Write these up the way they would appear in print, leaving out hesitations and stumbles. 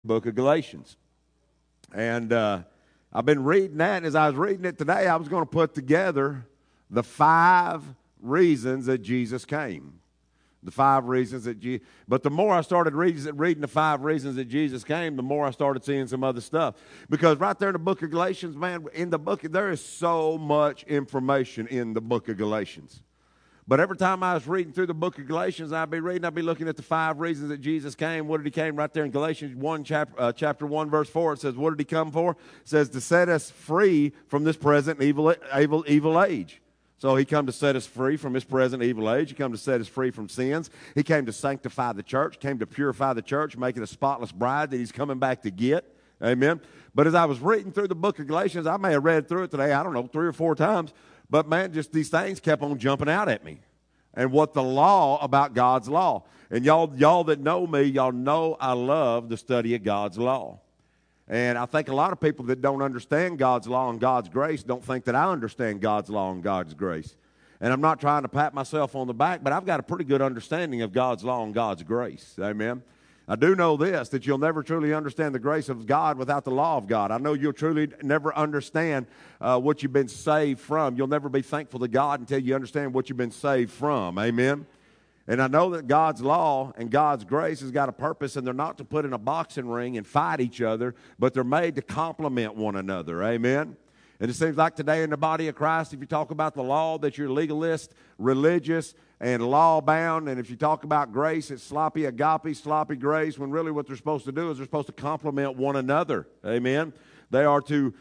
book of Galatians. And I've been reading that, and as I was reading it today, I was going to put together the 5 reasons that Jesus came. The 5 reasons that Jesus... But the more I started reading the 5 reasons that Jesus came, the more I started seeing some other stuff. Because right there in the book of Galatians, man, in the book, there is so much information in the book of Galatians. But every time I was reading through the book of Galatians, I'd be looking at the 5 reasons that Jesus came. What did he came? Right there in Galatians 1, chapter 1, verse 4, it says, what did he come for? It says, to set us free from this present evil age. So he come to set us free from this present evil age. He come to set us free from sins. He came to sanctify the church, came to purify the church, make it a spotless bride that he's coming back to get. Amen. But as I was reading through the book of Galatians, I may have read through it today, 3 or 4 times. But, man, just these things kept on jumping out at me. And what the law about God's law. And y'all that know me, y'all know I love the study of God's law. And I think a lot of people that don't understand God's law and God's grace don't think that I understand God's law and God's grace. And I'm not trying to pat myself on the back, but I've got a pretty good understanding of God's law and God's grace. Amen. I do know this, that you'll never truly understand the grace of God without the law of God. I know you'll truly never understand what you've been saved from. You'll never be thankful to God until you understand what you've been saved from. Amen? And I know that God's law and God's grace has got a purpose, and they're not to put in a boxing ring and fight each other, but they're made to complement one another. Amen? And it seems like today in the body of Christ, if you talk about the law, that you're legalist, religious, and law-bound. And if you talk about grace, it's sloppy agape, sloppy grace, when really what they're supposed to do is they're supposed to complement one another. Amen? They are to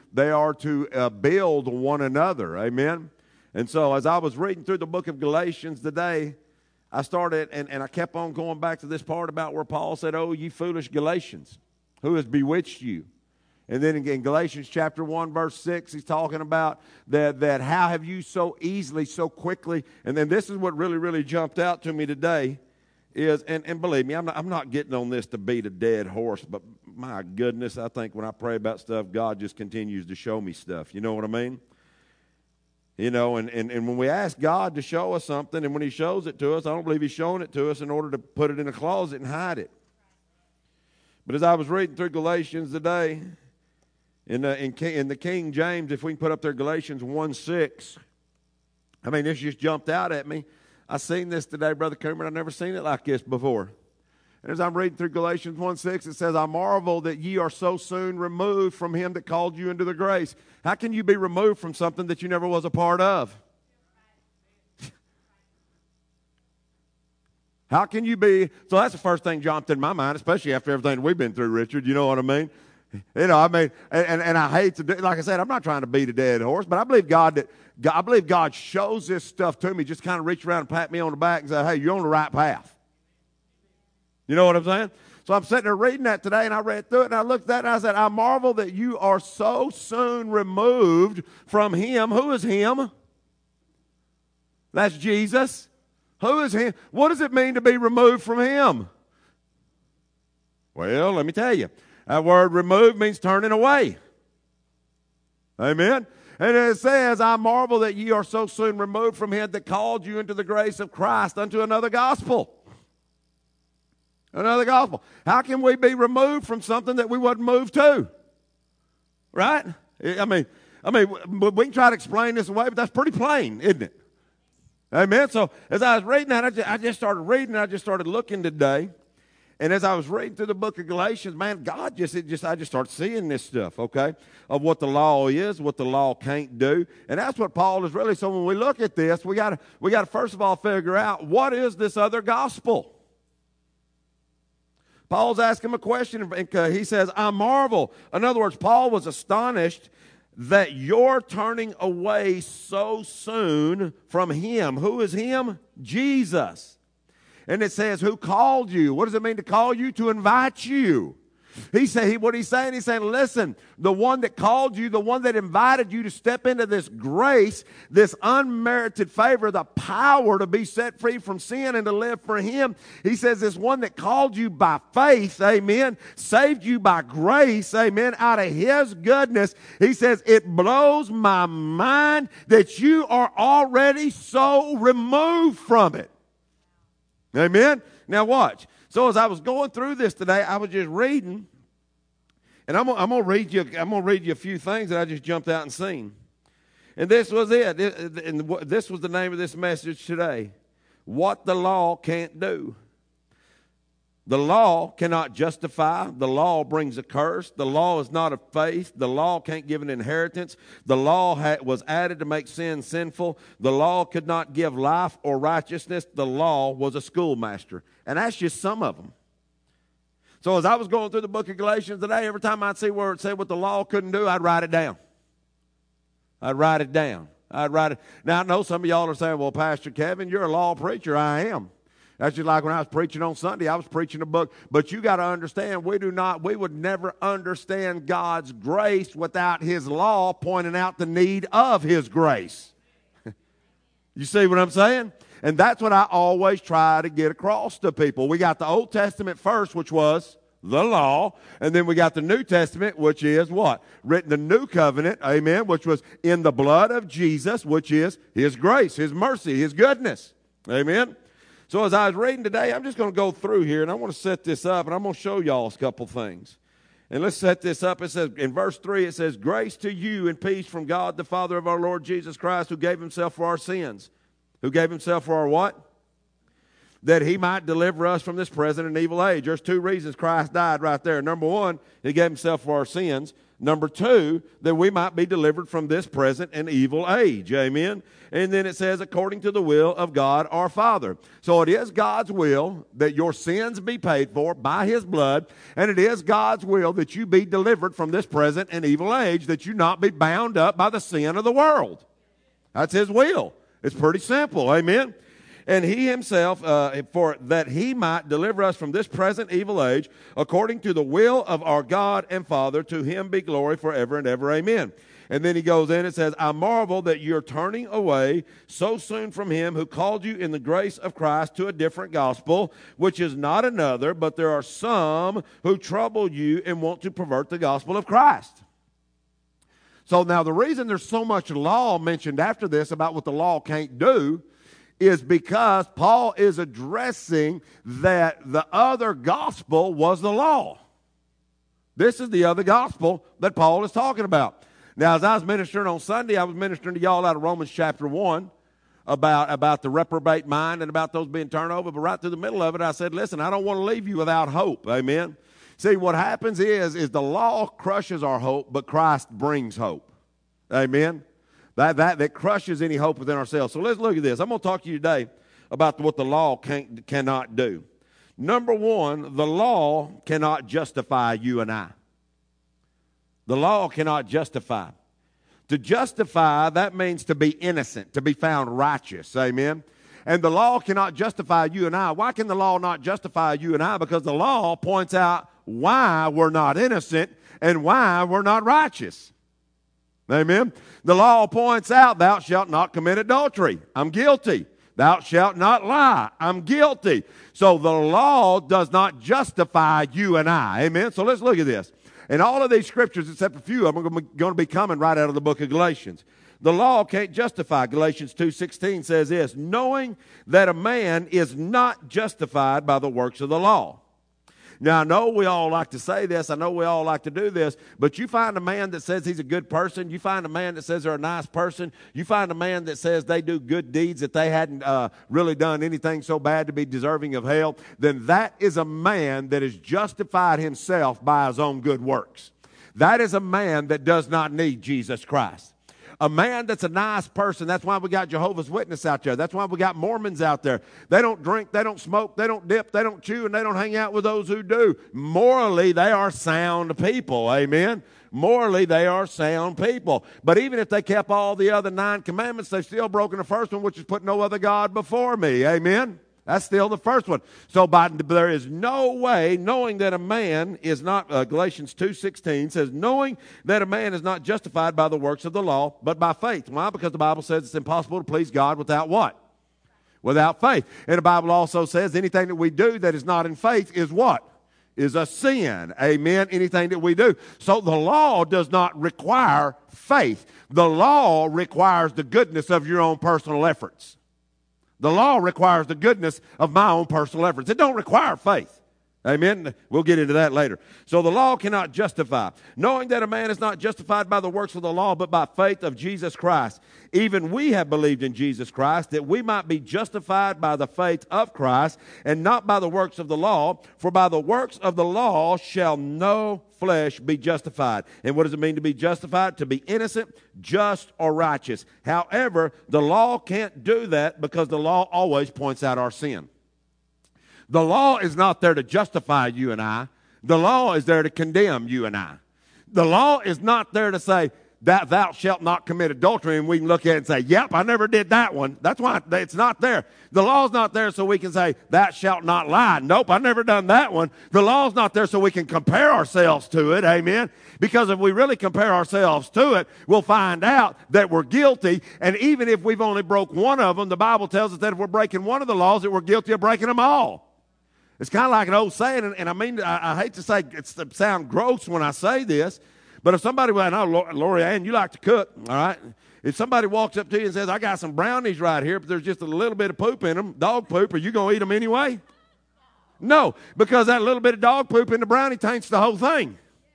build one another. Amen? And so as I was reading through the book of Galatians today, I started, and I kept on going back to this part about where Paul said, "Oh, ye foolish Galatians, who has bewitched you?" And then in Galatians chapter 1, verse 6, he's talking about that how have you so easily, so quickly, and then this is what really, really jumped out to me today is, and believe me, I'm not getting on this to beat a dead horse, but my goodness, I think when I pray about stuff, God just continues to show me stuff. You know what I mean? You know, and when we ask God to show us something, and when he shows it to us, I don't believe he's showing it to us in order to put it in a closet and hide it. But as I was reading through Galatians today, in the King James, if we can put up there Galatians 1:6, I mean, this just jumped out at me. I seen this today, Brother Coomer. I've never seen it like this before. And as I'm reading through Galatians 1:6, it says, I marvel that ye are so soon removed from him that called you into the grace. How can you be removed from something that you never was a part of? How can you be? So that's the first thing jumped in my mind, especially after everything we've been through, Richard. You know what I mean? You know, I mean, and I hate to do, like I said, I'm not trying to beat a dead horse, but I believe God shows this stuff to me, just kind of reach around and pat me on the back and say, hey, you're on the right path. You know what I'm saying? So I'm sitting there reading that today, and I read through it, and I looked at that, and I said, I marvel that you are so soon removed from him. Who is him? That's Jesus. Who is him? What does it mean to be removed from him? Well, let me tell you. That word remove means turning away. Amen? And it says, I marvel that ye are so soon removed from him that called you into the grace of Christ unto another gospel. Another gospel. How can we be removed from something that we wasn't moved to? Right? I mean, we can try to explain this away, but that's pretty plain, isn't it? Amen? So as I was reading that, I just started reading, I just started looking today. And as I was reading through the book of Galatians, man, I just started seeing this stuff, okay, of what the law is, what the law can't do. And that's what Paul is really, so when we look at this, we got to first of all figure out, what is this other gospel? Paul's asking him a question, and he says, I marvel. In other words, Paul was astonished that you're turning away so soon from him. Who is him? Jesus. And it says, who called you? What does it mean to call you? To invite you. What he's saying, listen, the one that called you, the one that invited you to step into this grace, this unmerited favor, the power to be set free from sin and to live for him. He says, this one that called you by faith, amen, saved you by grace, amen, out of his goodness. He says, it blows my mind that you are already so removed from it. Amen? Now watch. So as I was going through this today, I was just reading, And I'm gonna read you a few things that I just jumped out and seen. And this was it. And this was the name of this message today. What the law can't do. The law cannot justify. The law brings a curse. The law is not of faith. The law can't give an inheritance. The law was added to make sin sinful. The law could not give life or righteousness. The law was a schoolmaster. And that's just some of them. So as I was going through the book of Galatians today, every time I'd see where it said what the law couldn't do, I'd write it down. I'd write it down. Now, I know some of y'all are saying, well, Pastor Kevin, you're a law preacher. I am. That's just like when I was preaching on Sunday, I was preaching a book. But you got to understand, we would never understand God's grace without his law pointing out the need of his grace. You see what I'm saying? And that's what I always try to get across to people. We got the Old Testament first, which was the law, and then we got the New Testament, which is what? Written the new covenant, amen, which was in the blood of Jesus, which is his grace, his mercy, his goodness, amen. So as I was reading today, I'm just going to go through here, and I want to set this up, and I'm going to show y'all a couple things. And let's set this up. It says, in verse 3, it says, grace to you and peace from God, the Father of our Lord Jesus Christ, who gave himself for our sins. Who gave himself for our what? That he might deliver us from this present and evil age. There's two reasons Christ died right there. Number one, he gave himself for our sins. Number two, that we might be delivered from this present and evil age. Amen? And then it says, according to the will of God our Father. So it is God's will that your sins be paid for by his blood, and it is God's will that you be delivered from this present and evil age, that you not be bound up by the sin of the world. That's his will. It's pretty simple. Amen? And he himself, for that he might deliver us from this present evil age, according to the will of our God and Father, to him be glory forever and ever. Amen. And then he goes in and says, I marvel that you're turning away so soon from him who called you in the grace of Christ to a different gospel, which is not another, but there are some who trouble you and want to pervert the gospel of Christ. So now the reason there's so much law mentioned after this about what the law can't do is because Paul is addressing that the other gospel was the law. This is the other gospel that Paul is talking about. Now, as I was ministering on Sunday, I was ministering to y'all out of Romans chapter 1 about the reprobate mind and about those being turned over. But right through the middle of it, I said, listen, I don't want to leave you without hope. Amen. See, what happens is the law crushes our hope, but Christ brings hope. Amen. That crushes any hope within ourselves. So let's look at this. I'm going to talk to you today about what the law cannot do. Number one, the law cannot justify you and I. The law cannot justify. To justify, that means to be innocent, to be found righteous. Amen. And the law cannot justify you and I. Why can the law not justify you and I? Because the law points out why we're not innocent and why we're not righteous. Amen. The law points out, thou shalt not commit adultery. I'm guilty. Thou shalt not lie. I'm guilty. So the law does not justify you and I. Amen. So let's look at this. And all of these scriptures, except a few of them, are going to be coming right out of the book of Galatians. The law can't justify. Galatians 2:16 says this, knowing that a man is not justified by the works of the law. Now, I know we all like to say this. I know we all like to do this. But you find a man that says he's a good person. You find a man that says they're a nice person. You find a man that says they do good deeds, that they hadn't really done anything so bad to be deserving of hell. Then that is a man that has justified himself by his own good works. That is a man that does not need Jesus Christ. A man that's a nice person, that's why we got Jehovah's Witnesses out there. That's why we got Mormons out there. They don't drink, they don't smoke, they don't dip, they don't chew, and they don't hang out with those who do. Morally, they are sound people, amen? Morally, they are sound people. But even if they kept all the other 9 commandments, they've still broken the first one, which is put no other God before me, amen? That's still the first one. So there is no way, knowing that a man is not, Galatians 2:16 says, knowing that a man is not justified by the works of the law, but by faith. Why? Because the Bible says it's impossible to please God without what? Without faith. And the Bible also says anything that we do that is not in faith is what? Is a sin. Amen? Anything that we do. So the law does not require faith. The law requires the goodness of your own personal efforts. The law requires the goodness of my own personal efforts. It don't require faith. Amen? We'll get into that later. So the law cannot justify. Knowing that a man is not justified by the works of the law, but by faith of Jesus Christ. Even we have believed in Jesus Christ, that we might be justified by the faith of Christ, and not by the works of the law. For by the works of the law shall no flesh be justified. And what does it mean to be justified? To be innocent, just, or righteous. However, the law can't do that because the law always points out our sin. The law is not there to justify you and I. The law is there to condemn you and I. The law is not there to say that thou shalt not commit adultery, and we can look at it and say, yep, I never did that one. That's why it's not there. The law's not there so we can say, thou shalt not lie. Nope, I've never done that one. The law's not there so we can compare ourselves to it, amen? Because if we really compare ourselves to it, we'll find out that we're guilty, and even if we've only broke one of them, the Bible tells us that if we're breaking one of the laws, that we're guilty of breaking them all. It's kind of like an old saying, and I mean, I hate to say it sound gross when I say this, but if somebody, well, no, Lori Ann, you like to cook, all right? If somebody walks up to you and says, I got some brownies right here, but there's just a little bit of poop in them, dog poop, are you going to eat them anyway? No, because that little bit of dog poop in the brownie taints the whole thing.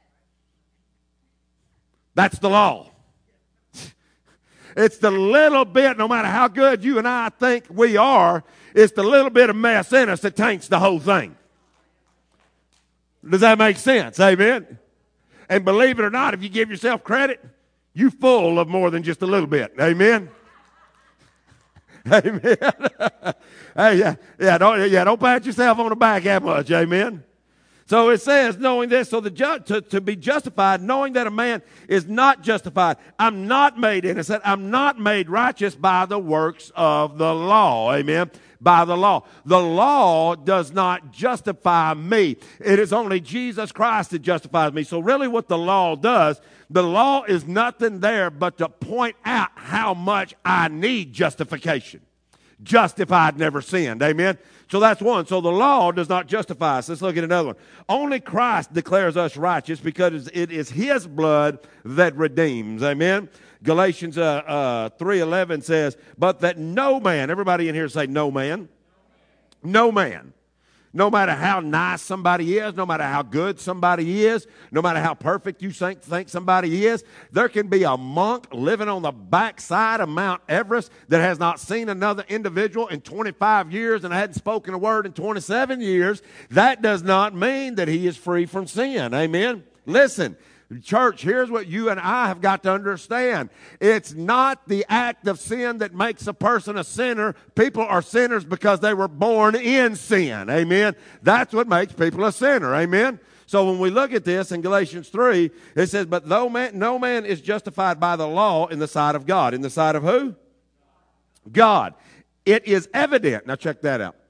That's the law. It's the little bit, no matter how good you and I think we are, it's the little bit of mess in us that taints the whole thing. Does that make sense? Amen? And believe it or not, if you give yourself credit, you're full of more than just a little bit. Amen? Amen? Hey, don't pat yourself on the back that much. Amen? So it says, knowing this, so to be justified, knowing that a man is not justified. I'm not made innocent. I'm not made righteous by the works of the law. Amen? By the law. The law does not justify me. It is only Jesus Christ that justifies me. So really what the law does, the law is nothing there but to point out how much I need justification. Justified, never sinned. Amen? So that's one. So the law does not justify us. Let's look at another one. Only Christ declares us righteous because it is his blood that redeems. Amen? Galatians 3:11 says, but that no man, everybody in here say no man. No man. No matter how nice somebody is, no matter how good somebody is, no matter how perfect you think somebody is, there can be a monk living on the backside of Mount Everest that has not seen another individual in 25 years and hadn't spoken a word in 27 years. That does not mean that he is free from sin. Amen? Listen. Church, here's what you and I have got to understand. It's not the act of sin that makes a person a sinner. People are sinners because they were born in sin. Amen? That's what makes people a sinner. Amen? So when we look at this in Galatians 3, it says, but no man is justified by the law in the sight of God. In the sight of who? God. It is evident. Now check that out.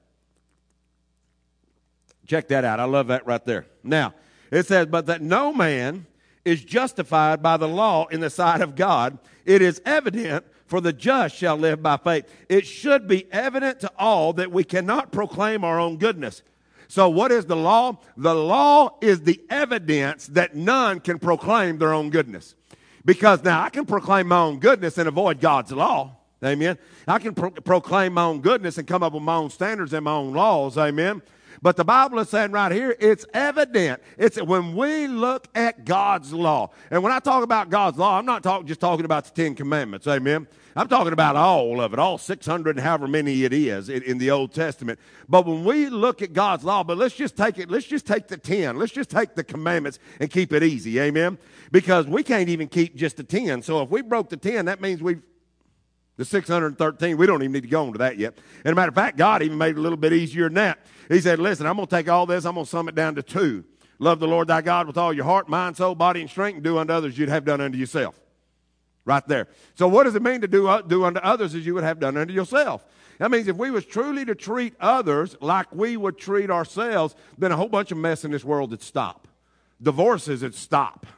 Check that out. I love that right there. Now, it says, but that no man is justified by the law in the sight of God. It is evident, for the just shall live by faith. It should be evident to all that we cannot proclaim our own goodness. So what is the law? The law is the evidence that none can proclaim their own goodness. Because now I can proclaim my own goodness and avoid God's law. Amen. I can proclaim my own goodness and come up with my own standards and my own laws. Amen. But the Bible is saying right here, it's evident. It's when we look at God's law. And when I talk about God's law, I'm not just talking about the 10 Commandments. Amen. I'm talking about all of it, all 600 and however many it is in the Old Testament. But when we look at God's law, but let's just take the 10. Let's just take the commandments and keep it easy. Amen. Because we can't even keep just the 10. So if we broke the 10, that means the 613, we don't even need to go into that yet. And as a matter of fact, God even made it a little bit easier than that. He said, listen, I'm going to take all this, I'm going to sum it down to 2. Love the Lord thy God with all your heart, mind, soul, body, and strength, and do unto others you'd have done unto yourself. Right there. So what does it mean to do unto others as you would have done unto yourself? That means if we was truly to treat others like we would treat ourselves, then a whole bunch of mess in this world would stop. Divorces would stop.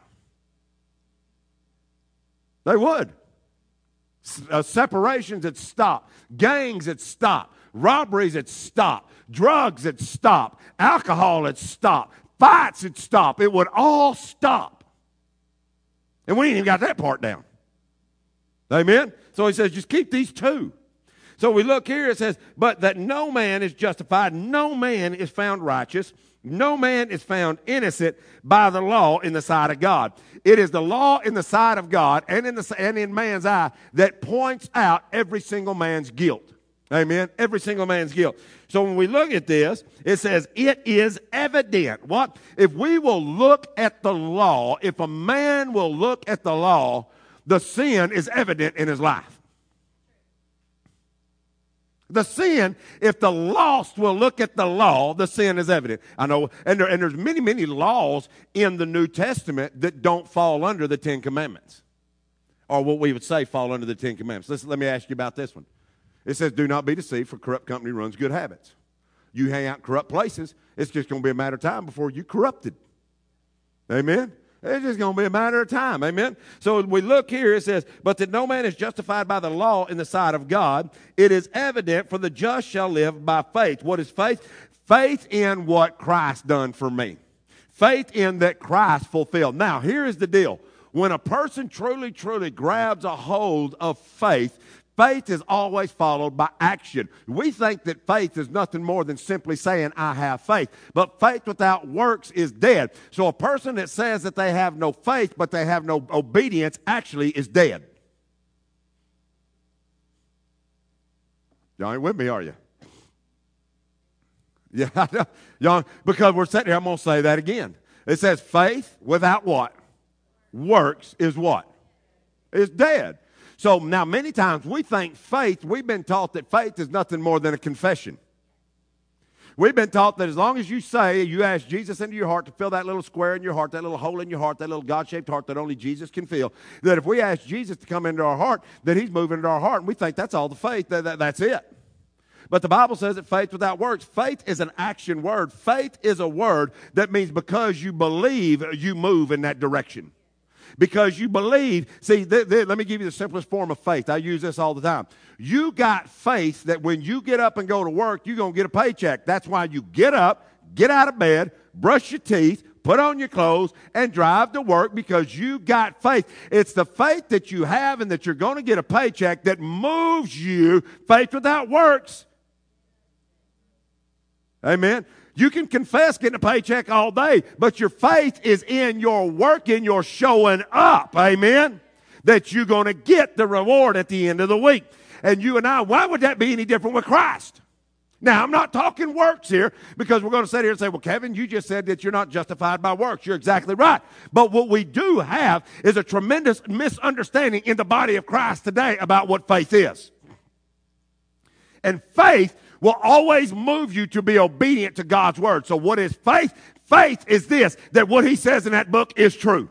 They would. Separations would stop. Gangs would stop. Robberies would stop. Drugs would stop. Alcohol would stop. Fights would stop. It would all stop. And we ain't even got that part down. Amen? So he says, just keep these 2. So we look here, it says, but that no man is justified, no man is found righteous, no man is found innocent by the law in the sight of God. It is the law in the sight of God and in man's eye that points out every single man's guilt. Amen? Every single man's guilt. So when we look at this, it says it is evident. What? If we will look at the law, if a man will look at the law, the sin is evident in his life. The sin, if the lost will look at the law, the sin is evident. I know, and there's many, many laws in the New Testament that don't fall under the Ten Commandments, or what we would say fall under the Ten Commandments. Listen, let me ask you about this one. It says, do not be deceived, for corrupt company runs good habits. You hang out in corrupt places, it's just going to be a matter of time before you're corrupted. Amen? It's just going to be a matter of time. Amen? So we look here, it says, but that no man is justified by the law in the sight of God. It is evident, for the just shall live by faith. What is faith? Faith in what Christ done for me. Faith in that Christ fulfilled. Now, here is the deal. When a person truly, truly grabs a hold of faith, faith is always followed by action. We think that faith is nothing more than simply saying, I have faith. But faith without works is dead. So a person that says that they have no faith but they have no obedience actually is dead. Y'all ain't with me, are you? Yeah, y'all, because we're sitting here, I'm going to say that again. It says faith without what? Works is what? Is dead. So now many times we think faith, we've been taught that faith is nothing more than a confession. We've been taught that as long as you say, you ask Jesus into your heart to fill that little square in your heart, that little hole in your heart, that little God-shaped heart that only Jesus can fill, that if we ask Jesus to come into our heart, that he's moving into our heart, and we think that's all the faith, that's it. But the Bible says that faith without works, faith is an action word. Faith is a word that means because you believe, you move in that direction. Because you believe, see, let me give you the simplest form of faith. I use this all the time. You got faith that when you get up and go to work, you're going to get a paycheck. That's why you get up, get out of bed, brush your teeth, put on your clothes, and drive to work because you got faith. It's the faith that you have and that you're going to get a paycheck that moves you. Faith without works. Amen. You can confess getting a paycheck all day, but your faith is in your work, in your showing up, amen, that you're going to get the reward at the end of the week. And you and I, why would that be any different with Christ? Now, I'm not talking works here because we're going to sit here and say, well, Kevin, you just said that you're not justified by works. You're exactly right. But what we do have is a tremendous misunderstanding in the body of Christ today about what faith is. And faith will always move you to be obedient to God's word. So what is faith? Faith is this, that what he says in that book is true.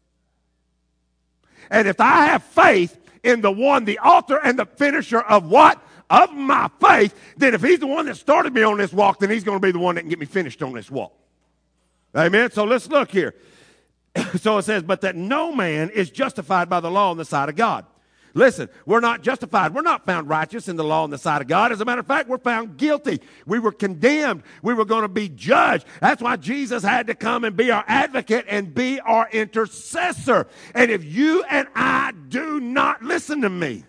And if I have faith in the one, the author and the finisher of what? Of my faith, then if he's the one that started me on this walk, then he's going to be the one that can get me finished on this walk. Amen? So let's look here. So it says, but that no man is justified by the law on the side of God. Listen, we're not justified. We're not found righteous in the law on the side of God. As a matter of fact, we're found guilty. We were condemned. We were going to be judged. That's why Jesus had to come and be our advocate and be our intercessor. And if you and I do not listen to me,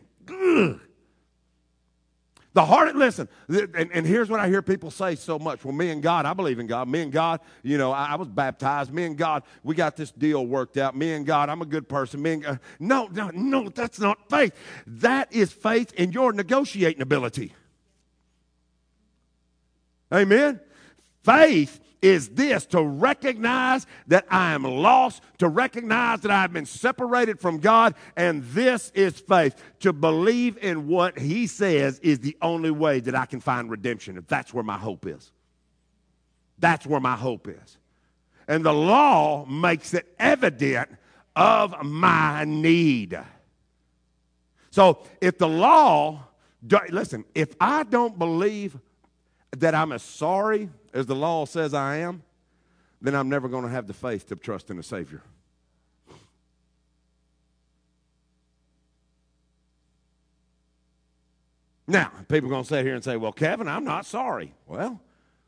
the heart, listen, and here's what I hear people say so much. Well, me and God, I believe in God. Me and God, you know, I was baptized. Me and God, we got this deal worked out. Me and God, I'm a good person. Me and God, no, that's not faith. That is faith in your negotiating ability. Amen? Faith is this, to recognize that I am lost, to recognize that I've been separated from God, and this is faith. To believe in what he says is the only way that I can find redemption. If that's where my hope is. That's where my hope is. And the law makes it evident of my need. So if the law, listen, if I don't believe that I'm as sorry as the law says I am, then I'm never going to have the faith to trust in the Savior. Now, people are going to sit here and say, well, Kevin, I'm not sorry. Well,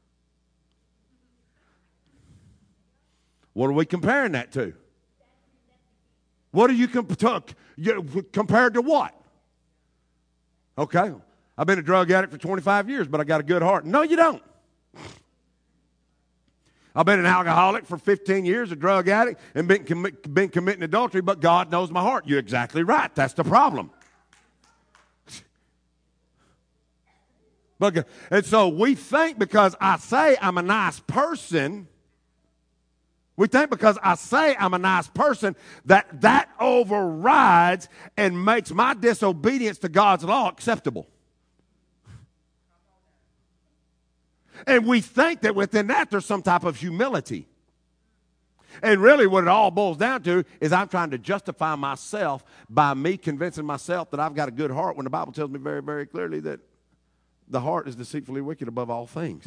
what are we comparing that to? What are you compared to what? Okay, I've been a drug addict for 25 years, but I got a good heart. No, you don't. I've been an alcoholic for 15 years, a drug addict, and been committing adultery, but God knows my heart. You're exactly right. That's the problem. And so we think because I say I'm a nice person, that overrides and makes my disobedience to God's law acceptable. And we think that within that there's some type of humility. And really what it all boils down to is I'm trying to justify myself by me convincing myself that I've got a good heart when the Bible tells me very, very clearly that the heart is deceitfully wicked above all things.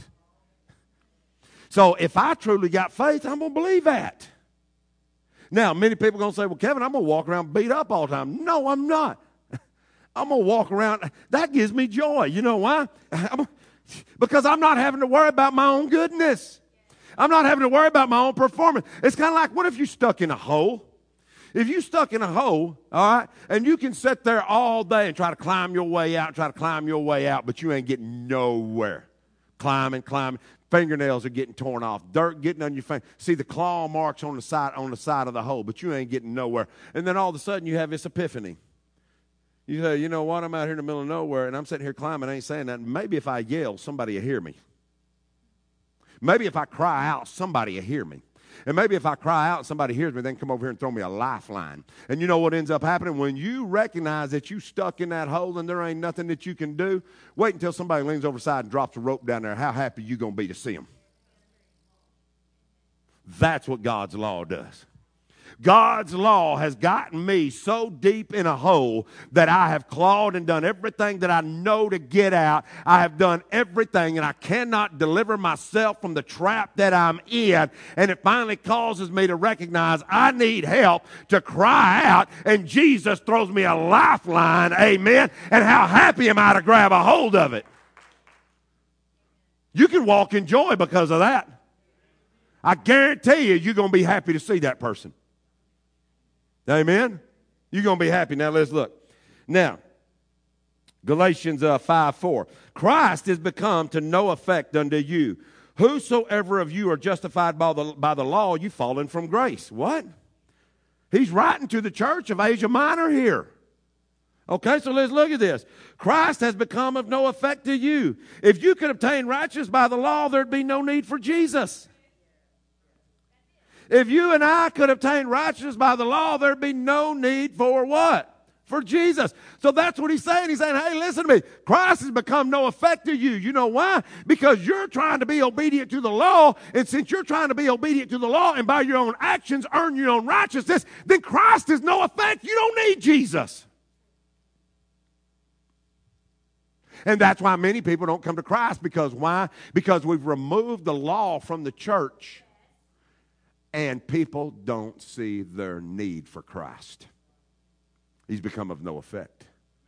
So if I truly got faith, I'm going to believe that. Now, many people are going to say, well, Kevin, I'm going to walk around beat up all the time. No, I'm not. I'm going to walk around. That gives me joy. You know why? Because I'm not having to worry about my own goodness. I'm not having to worry about my own performance. It's kind of like, what if you stuck in a hole? If you stuck in a hole, all right, and you can sit there all day and try to climb your way out, but you ain't getting nowhere. Climbing. Fingernails are getting torn off. Dirt getting on your finger. See the claw marks on the side of the hole, but you ain't getting nowhere. And then all of a sudden you have this epiphany. You say, you know what, I'm out here in the middle of nowhere, and I'm sitting here climbing, I ain't saying that. Maybe if I yell, somebody will hear me. Maybe if I cry out, somebody will hear me. And maybe if I cry out and somebody hears me, they can come over here and throw me a lifeline. And you know what ends up happening? When you recognize that you stuck in that hole and there ain't nothing that you can do, wait until somebody leans over the side and drops a rope down there. How happy you going to be to see them? That's what God's law does. God's law has gotten me so deep in a hole that I have clawed and done everything that I know to get out. I have done everything, and I cannot deliver myself from the trap that I'm in. And it finally causes me to recognize I need help, to cry out, and Jesus throws me a lifeline, amen. And how happy am I to grab a hold of it? You can walk in joy because of that. I guarantee you're going to be happy to see that person. Amen? You're going to be happy. Now, let's look. Now, Galatians 5:4. Christ is become to no effect unto you. Whosoever of you are justified by the law, you've fallen from grace. What? He's writing to the church of Asia Minor here. Okay, so let's look at this. Christ has become of no effect to you. If you could obtain righteousness by the law, there'd be no need for Jesus. If you and I could obtain righteousness by the law, there'd be no need for what? For Jesus. So that's what he's saying. He's saying, hey, listen to me. Christ has become no effect to you. You know why? Because you're trying to be obedient to the law. And since you're trying to be obedient to the law and by your own actions earn your own righteousness, then Christ is no effect. You don't need Jesus. And that's why many people don't come to Christ. Because why? Because we've removed the law from the church. And people don't see their need for Christ. He's become of no effect.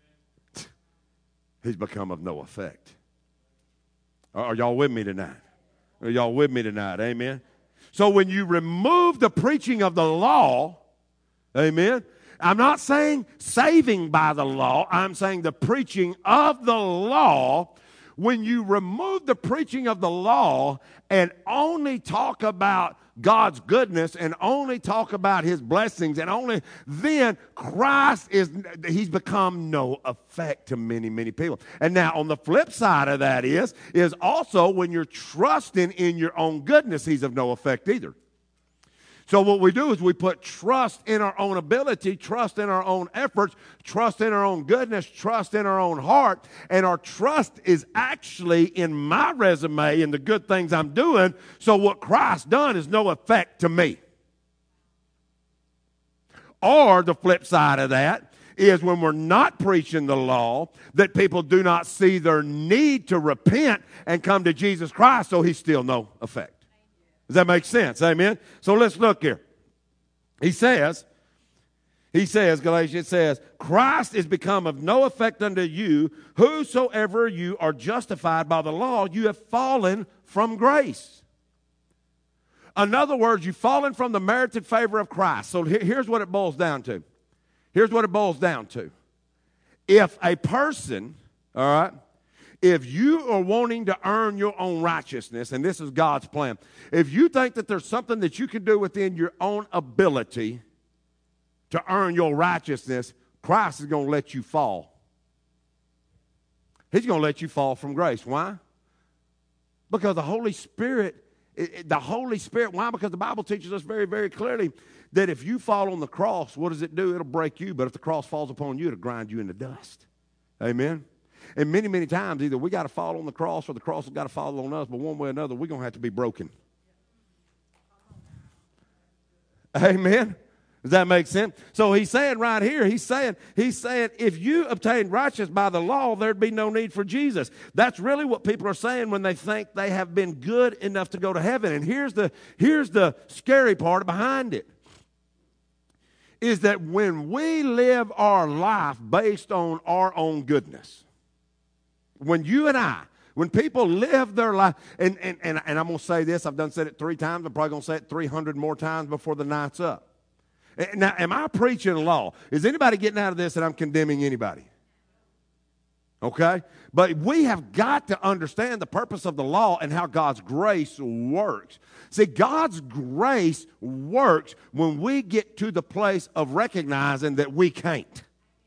He's become of no effect. Are y'all with me tonight? Are y'all with me tonight? Amen. So when you remove the preaching of the law, amen, I'm not saying saving by the law. I'm saying the preaching of the law. When you remove the preaching of the law and only talk about God's goodness and only talk about his blessings and only then he's become no effect to many, many people. And now on the flip side of that is also when you're trusting in your own goodness, he's of no effect either. So what we do is we put trust in our own ability, trust in our own efforts, trust in our own goodness, trust in our own heart. And our trust is actually in my resume and the good things I'm doing. So what Christ done is no effect to me. Or the flip side of that is when we're not preaching the law, that people do not see their need to repent and come to Jesus Christ, so he's still no effect. Does that make sense? Amen? So let's look here. He says, Galatians says, Christ is become of no effect unto you. Whosoever you are justified by the law, you have fallen from grace. In other words, you've fallen from the merited favor of Christ. So here's what it boils down to. Here's what it boils down to. If a person, all right, If you are wanting to earn your own righteousness, and this is God's plan, if you think that there's something that you can do within your own ability to earn your righteousness, Christ is going to let you fall. He's going to let you fall from grace. Why? Because the Holy Spirit, why? Because the Bible teaches us very, very clearly that if you fall on the cross, what does it do? It'll break you. But if the cross falls upon you, it'll grind you into dust. Amen? And many, many times, either we got to fall on the cross or the cross has got to fall on us. But one way or another, we're going to have to be broken. Amen? Does that make sense? So he's saying right here, he's saying, if you obtain righteousness by the law, there'd be no need for Jesus. That's really what people are saying when they think they have been good enough to go to heaven. And here's the scary part behind it, is that when we live our life based on our own goodness, when people live their life, and I'm going to say this, I've said it 3 times, I'm probably going to say it 300 more times before the night's up. Now, am I preaching law? Is anybody getting out of this that I'm condemning anybody? Okay? But we have got to understand the purpose of the law and how God's grace works. See, God's grace works when we get to the place of recognizing that we can't.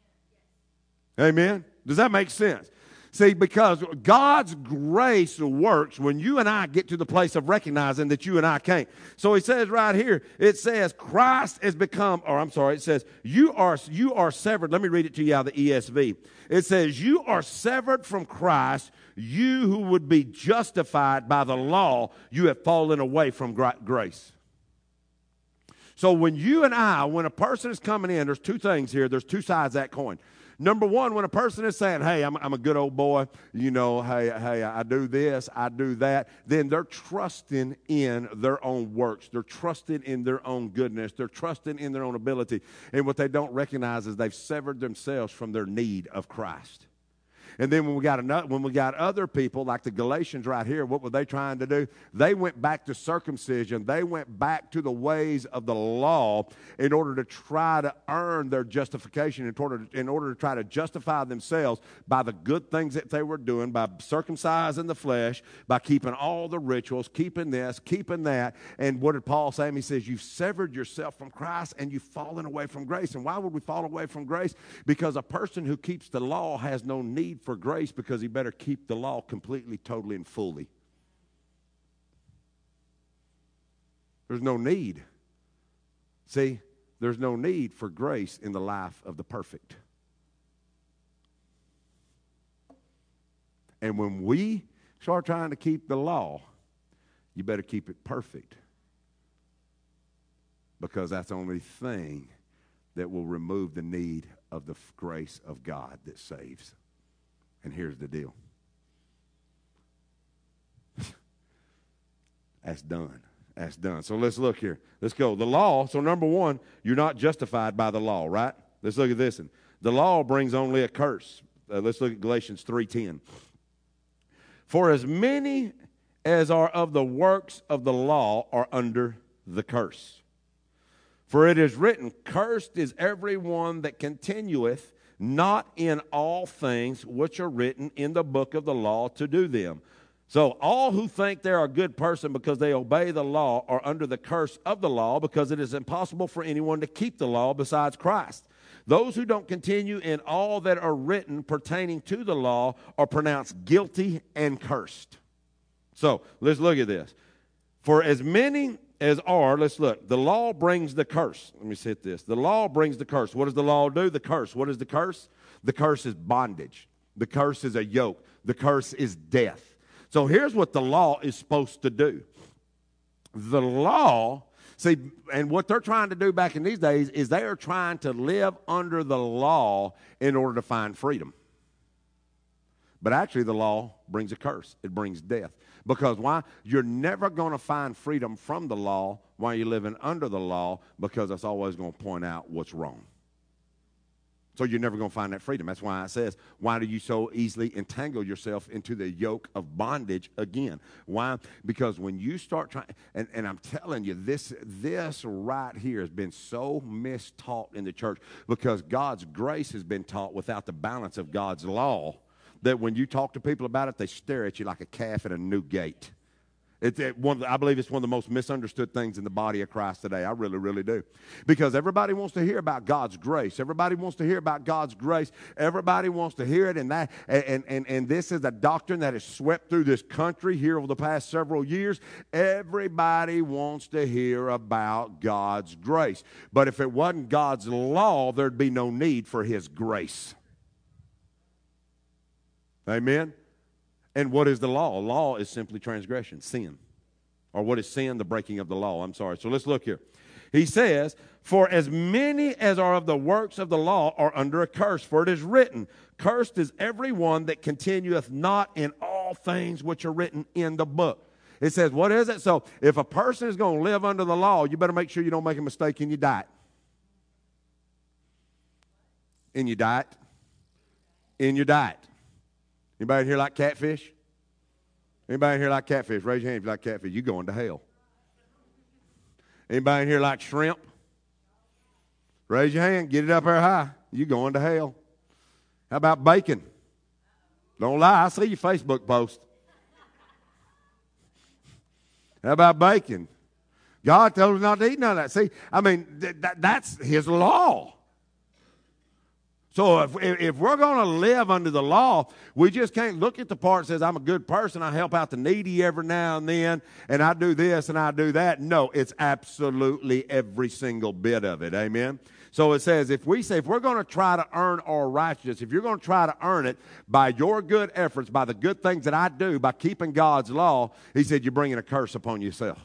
Amen? Does that make sense? See, because God's grace works when you and I get to the place of recognizing that you and I can't. So he says right here, it says Christ has become, it says you are severed. Let me read it to you out of the ESV. It says you are severed from Christ, you who would be justified by the law, you have fallen away from grace. So when a person is coming in, there's 2 things here. There's 2 sides of that coin. Number one, when a person is saying, hey, I'm a good old boy, hey, I do this, I do that, then they're trusting in their own works. They're trusting in their own goodness. They're trusting in their own ability. And what they don't recognize is they've severed themselves from their need of Christ. And then when we got other people, like the Galatians right here, what were they trying to do? They went back to circumcision. They went back to the ways of the law in order to try to earn their justification, in order to try to justify themselves by the good things that they were doing, by circumcising the flesh, by keeping all the rituals, keeping this, keeping that. And what did Paul say? He says, you've severed yourself from Christ and you've fallen away from grace. And why would we fall away from grace? Because a person who keeps the law has no need for grace, because he better keep the law completely, totally, and fully. There's no need. See, there's no need for grace in the life of the perfect. And when we start trying to keep the law, you better keep it perfect, because that's the only thing that will remove the need of the grace of God that saves. And here's the deal. That's done. That's done. So let's look here. Let's go. The law, so number one, you're not justified by the law, right? Let's look at this. The law brings only a curse. Let's look at Galatians 3:10. For as many as are of the works of the law are under the curse. For it is written, cursed is everyone that continueth not in all things which are written in the book of the law to do them. So all who think they're a good person because they obey the law are under the curse of the law, because it is impossible for anyone to keep the law besides Christ. Those who don't continue in all that are written pertaining to the law are pronounced guilty and cursed. So let's look at this. For as many as are, let's look. The law brings the curse. Let me sit this. The law brings the curse. What does the law do? The curse. What is the curse? The curse is bondage. The curse is a yoke. The curse is death. So here's what the law is supposed to do. The law, see, and what they're trying to do back in these days is they are trying to live under the law in order to find freedom. But actually the law brings a curse. It brings death. Because why? You're never going to find freedom from the law while you're living under the law, because it's always going to point out what's wrong. So you're never going to find that freedom. That's why it says, why do you so easily entangle yourself into the yoke of bondage again? Why? Because when you start trying, and I'm telling you, this right here has been so mistaught in the church, because God's grace has been taught without the balance of God's law, that when you talk to people about it, they stare at you like a calf at a new gate. I believe it's one of the most misunderstood things in the body of Christ today. I really, really do. Because everybody wants to hear about God's grace. Everybody wants to hear about God's grace. Everybody wants to hear it. And this is a doctrine that has swept through this country here over the past several years. Everybody wants to hear about God's grace. But if it wasn't God's law, there'd be no need for His grace. Amen? And what is the law? Law is simply transgression, sin. Or what is sin? The breaking of the law. I'm sorry. So let's look here. He says, for as many as are of the works of the law are under a curse. For it is written, cursed is every one that continueth not in all things which are written in the book. It says, what is it? So if a person is going to live under the law, you better make sure you don't make a mistake in your diet. In your diet. In your diet. Anybody here like catfish? Anybody here like catfish? Raise your hand if you like catfish. You're going to hell. Anybody here like shrimp? Raise your hand. Get it up there high. You're going to hell. How about bacon? Don't lie. I see your Facebook post. How about bacon? God told us not to eat none of that. See, I mean, that's His law. So if we're going to live under the law, we just can't look at the part that says, I'm a good person, I help out the needy every now and then, and I do this and I do that. No, it's absolutely every single bit of it. Amen? So it says, if we're going to try to earn our righteousness, if you're going to try to earn it by your good efforts, by the good things that I do, by keeping God's law, He said, you're bringing a curse upon yourself.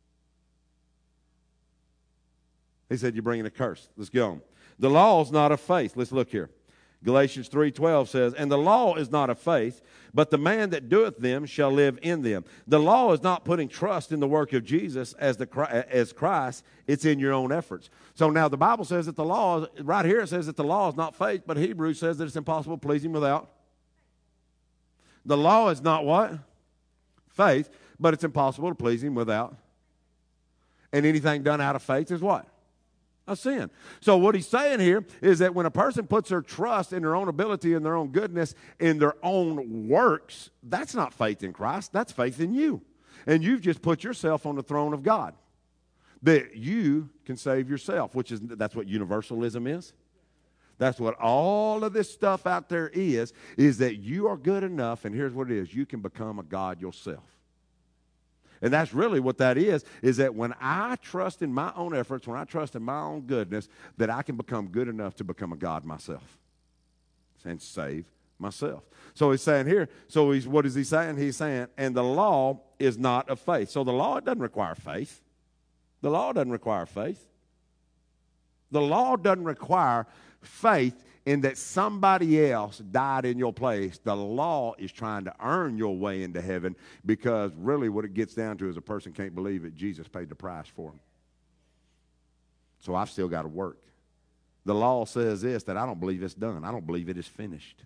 He said, you're bringing a curse. Let's go on. The law is not of faith. Let's look here. Galatians 3:12 says, and the law is not of faith, but the man that doeth them shall live in them. The law is not putting trust in the work of Jesus as Christ. It's in your own efforts. So now the Bible says that the law, right here it says that the law is not faith, but Hebrews says that it's impossible to please Him without. The law is not what? Faith, but it's impossible to please Him without. And anything done out of faith is what? A sin. So what he's saying here is that when a person puts their trust in their own ability and their own goodness, in their own works, that's not faith in Christ. That's faith in you. And you've just put yourself on the throne of God. That you can save yourself, that's what universalism is. That's what all of this stuff out there is that you are good enough, and here's what it is. You can become a God yourself. And that's really what that is that when I trust in my own efforts, when I trust in my own goodness, that I can become good enough to become a God myself and save myself. So he's saying here, what is he saying? He's saying, and the law is not of faith. So the law doesn't require faith. The law doesn't require faith. The law doesn't require faith in that somebody else died in your place. The law is trying to earn your way into heaven, because really what it gets down to is a person can't believe that Jesus paid the price for them. So I've still got to work. The law says this, that I don't believe it's done. I don't believe it is finished.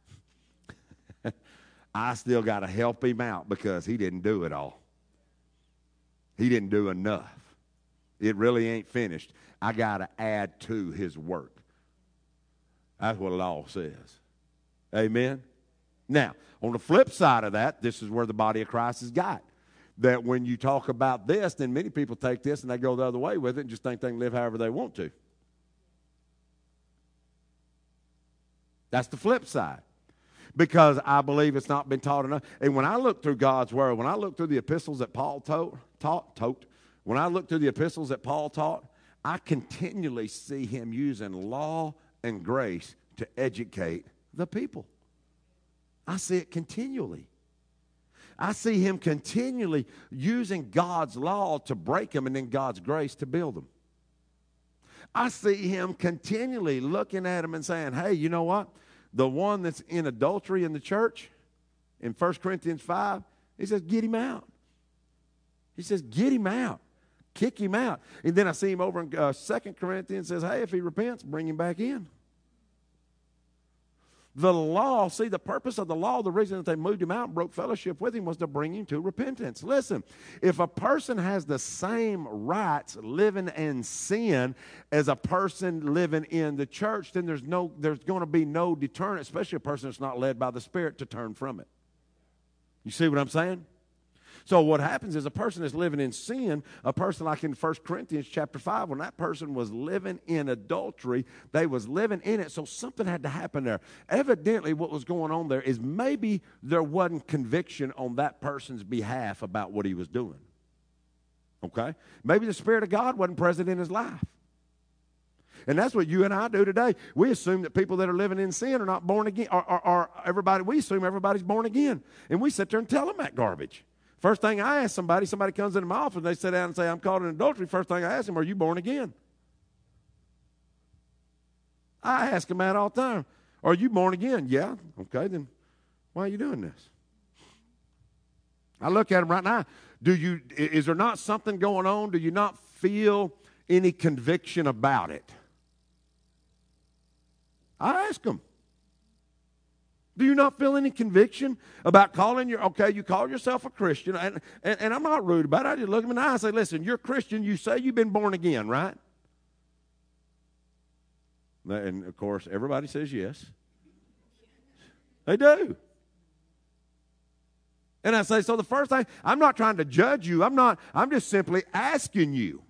I still got to help Him out because He didn't do it all. He didn't do enough. It really ain't finished. I got to add to His work. That's what the law says. Amen? Now, on the flip side of that, this is where the body of Christ has got. That when you talk about this, then many people take this and they go the other way with it and just think they can live however they want to. That's the flip side. Because I believe it's not been taught enough. And when I look through God's Word, when I look through the epistles that Paul taught, when I look through the epistles that Paul taught, I continually see him using law and grace to educate the people. I see it continually. I see him continually using God's law to break them and then God's grace to build them. I see him continually looking at them and saying, hey, you know what? The one that's in adultery in the church, in 1 Corinthians 5, he says, get him out. He says, get him out. Kick him out. And then I see him over in 2 Corinthians, says, hey, if he repents, bring him back in. The law, see, the purpose of the law, the reason that they moved him out and broke fellowship with him was to bring him to repentance. Listen, if a person has the same rights living in sin as a person living in the church, then there's going to be no deterrent, especially a person that's not led by the Spirit, to turn from it. You see what I'm saying? So what happens is a person that's living in sin, a person like in 1 Corinthians chapter 5, when that person was living in adultery, they was living in it, so something had to happen there. Evidently what was going on there is maybe there wasn't conviction on that person's behalf about what he was doing. Okay? Maybe the Spirit of God wasn't present in his life. And that's what you and I do today. We assume that people that are living in sin are not born again, or everybody, we assume everybody's born again. And we sit there and tell them that garbage. First thing I ask somebody comes into my office and they sit down and say, I'm caught in adultery. First thing I ask them, are you born again? I ask them that all the time. Are you born again? Yeah. Okay, then why are you doing this? I look at them right now. Is there not something going on? Do you not feel any conviction about it? I ask them. Do you not feel any conviction about you call yourself a Christian, and I'm not rude about it. I just look them in the eye and say, listen, you're a Christian, you say you've been born again, right? And, of course, everybody says yes. They do. And I say, so the first thing, I'm not trying to judge you. I'm just simply asking you,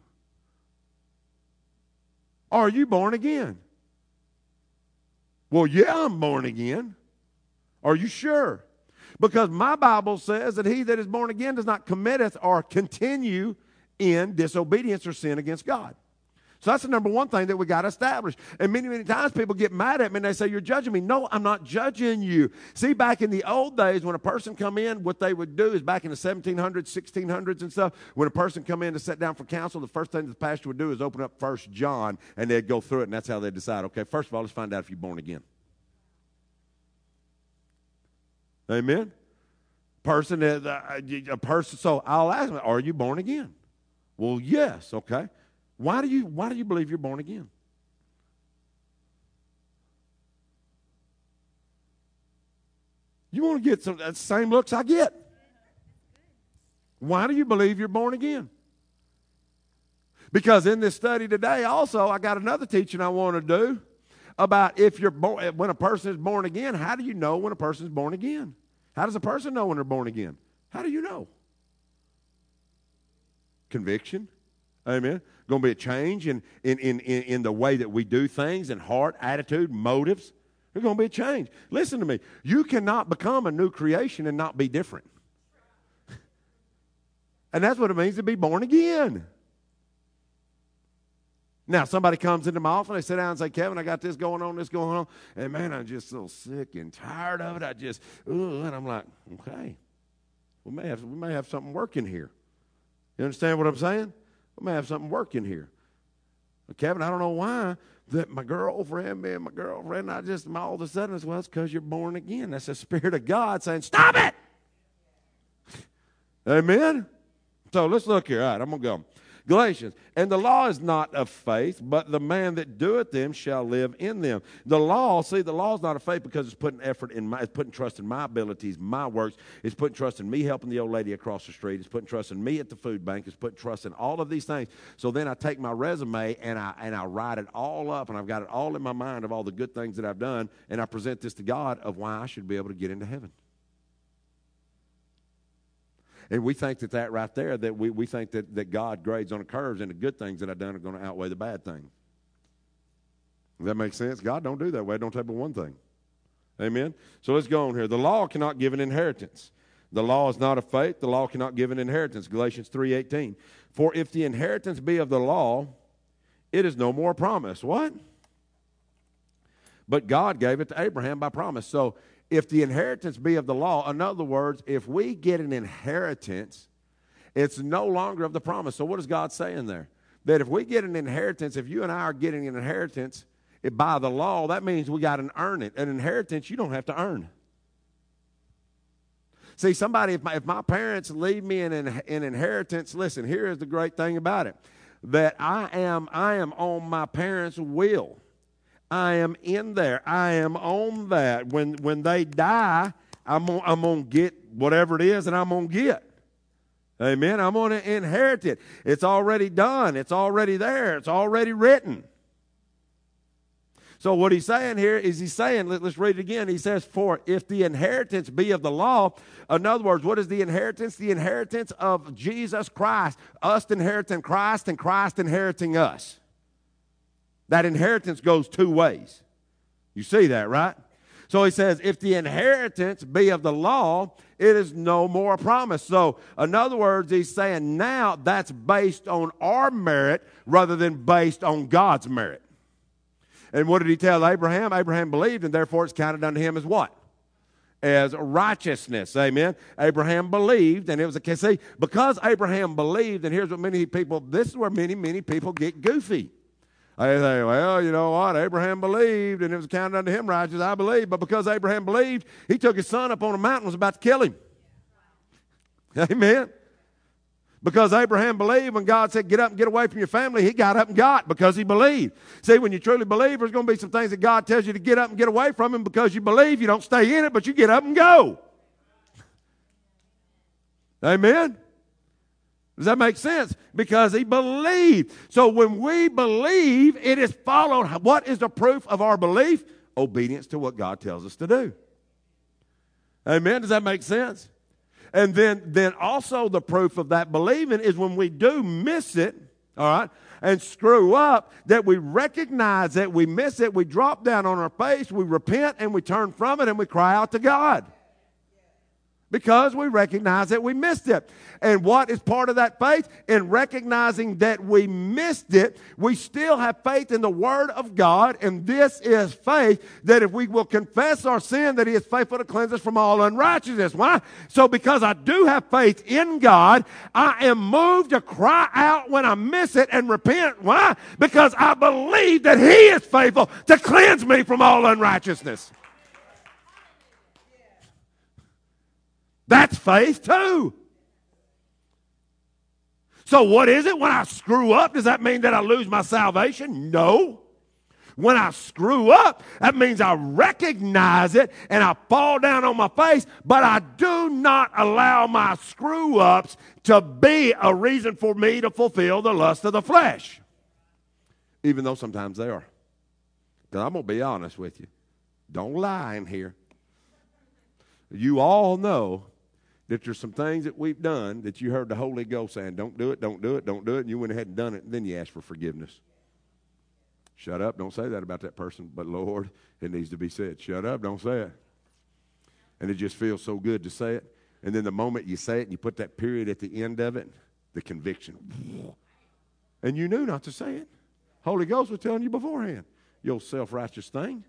are you born again? Well, yeah, I'm born again. Are you sure? Because my Bible says that he that is born again does not committeth or continue in disobedience or sin against God. So that's the number one thing that we got to establish. And many, many times people get mad at me and they say, you're judging me. No, I'm not judging you. See, back in the old days when a person come in, what they would do is back in the 1700s, 1600s and stuff, when a person come in to sit down for counsel, the first thing the pastor would do is open up 1 John and they'd go through it, and that's how they'd decide, okay, first of all, let's find out if you're born again. Amen? So I'll ask them, are you born again? Well, yes, okay. Why do you believe you're born again? You want to get some that same looks I get. Why do you believe you're born again? Because in this study today also, I got another teaching I want to do about when a person is born again. How do you know when a person is born again? How does a person know when they're born again? How do you know? Conviction. Amen. Going to be a change in the way that we do things, in heart, attitude, motives. There's going to be a change. Listen to me. You cannot become a new creation and not be different. And that's what it means to be born again. Now, somebody comes into my office and they sit down and say, Kevin, I got this going on, and man, I'm just so sick and tired of it. And I'm like, okay, we may have something working here. You understand what I'm saying? We may have something working here. But Kevin, I don't know why that my girlfriend, all of a sudden, it's because you're born again. That's the Spirit of God saying, stop it! Amen? So let's look here. All right, I'm going to go. Galatians, and the law is not of faith, but the man that doeth them shall live in them. The law is not of faith because it's putting it's putting trust in my abilities, my works. It's putting trust in me helping the old lady across the street. It's putting trust in me at the food bank. It's putting trust in all of these things. So then I take my resume and I write it all up, and I've got it all in my mind of all the good things that I've done, and I present this to God of why I should be able to get into heaven. And we think that right there, that we think that God grades on the curves, and the good things that I've done are going to outweigh the bad things. Does that make sense? God don't do that way. Don't take but one thing. Amen? So let's go on here. The law cannot give an inheritance. The law is not of faith. The law cannot give an inheritance. Galatians 3:18. For if the inheritance be of the law, it is no more promise. What? But God gave it to Abraham by promise. So if the inheritance be of the law, in other words, if we get an inheritance, it's no longer of the promise. So what is God saying there? That if we get an inheritance, if you and I are getting an inheritance by the law, that means we got to earn it. An inheritance you don't have to earn. See, if my parents leave me an inheritance, listen, here is the great thing about it, that I am on my parents' will. I am in there. I am on that. When they die, I'm gonna get whatever it is that I'm gonna get. Amen. I'm gonna inherit it. It's already done. It's already there. It's already written. So what he's saying here is he's saying, let's read it again. He says, for if the inheritance be of the law, in other words, what is the inheritance? The inheritance of Jesus Christ, us inheriting Christ and Christ inheriting us. That inheritance goes two ways. You see that, right? So he says, if the inheritance be of the law, it is no more a promise. So, in other words, he's saying now that's based on our merit rather than based on God's merit. And what did he tell Abraham? Abraham believed, and therefore it's counted unto him as what? As righteousness. Amen. Abraham believed, and it was a case. See, because Abraham believed, and here's what many people, this is where many people get goofy. They say, well, you know what? Abraham believed, and it was counted unto him righteous, I believe. But because Abraham believed, he took his son up on a mountain and was about to kill him. Amen. Because Abraham believed, when God said, get up and get away from your family, he got up and got because he believed. See, when you truly believe, there's going to be some things that God tells you to get up and get away from him because you believe. You don't stay in it, but you get up and go. Amen? Does that make sense? Because he believed. So when we believe, it is followed. What is the proof of our belief? Obedience to what God tells us to do. Amen? Does that make sense? And then also the proof of that believing is when we do miss it, all right, and screw up, that we recognize that we miss it, we drop down on our face, we repent, and we turn from it, and we cry out to God. Because we recognize that we missed it. And what is part of that faith? In recognizing that we missed it, we still have faith in the Word of God, and this is faith, that if we will confess our sin, that He is faithful to cleanse us from all unrighteousness. Why? So because I do have faith in God, I am moved to cry out when I miss it and repent. Why? Because I believe that He is faithful to cleanse me from all unrighteousness. That's faith too. So what is it when I screw up? Does that mean that I lose my salvation? No. When I screw up, that means I recognize it and I fall down on my face, but I do not allow my screw-ups to be a reason for me to fulfill the lust of the flesh. Even though sometimes they are. Because I'm going to be honest with you. Don't lie in here. You all know that there's some things that we've done that you heard the Holy Ghost saying, don't do it, don't do it, don't do it, and you went ahead and done it, and then you asked for forgiveness. Shut up, don't say that about that person, but Lord, it needs to be said. Shut up, don't say it. And it just feels so good to say it. And then the moment you say it and you put that period at the end of it, the conviction. And you knew not to say it. Holy Ghost was telling you beforehand, you old self-righteous thing.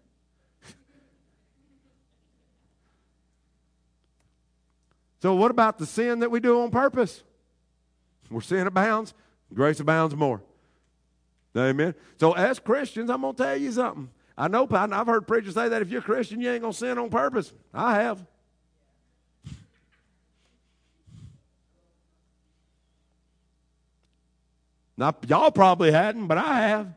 So what about the sin that we do on purpose? Where sin abounds, grace abounds more. Amen. So as Christians, I'm going to tell you something. I've heard preachers say that if you're a Christian, you ain't going to sin on purpose. I have. Now, y'all probably hadn't, but I have.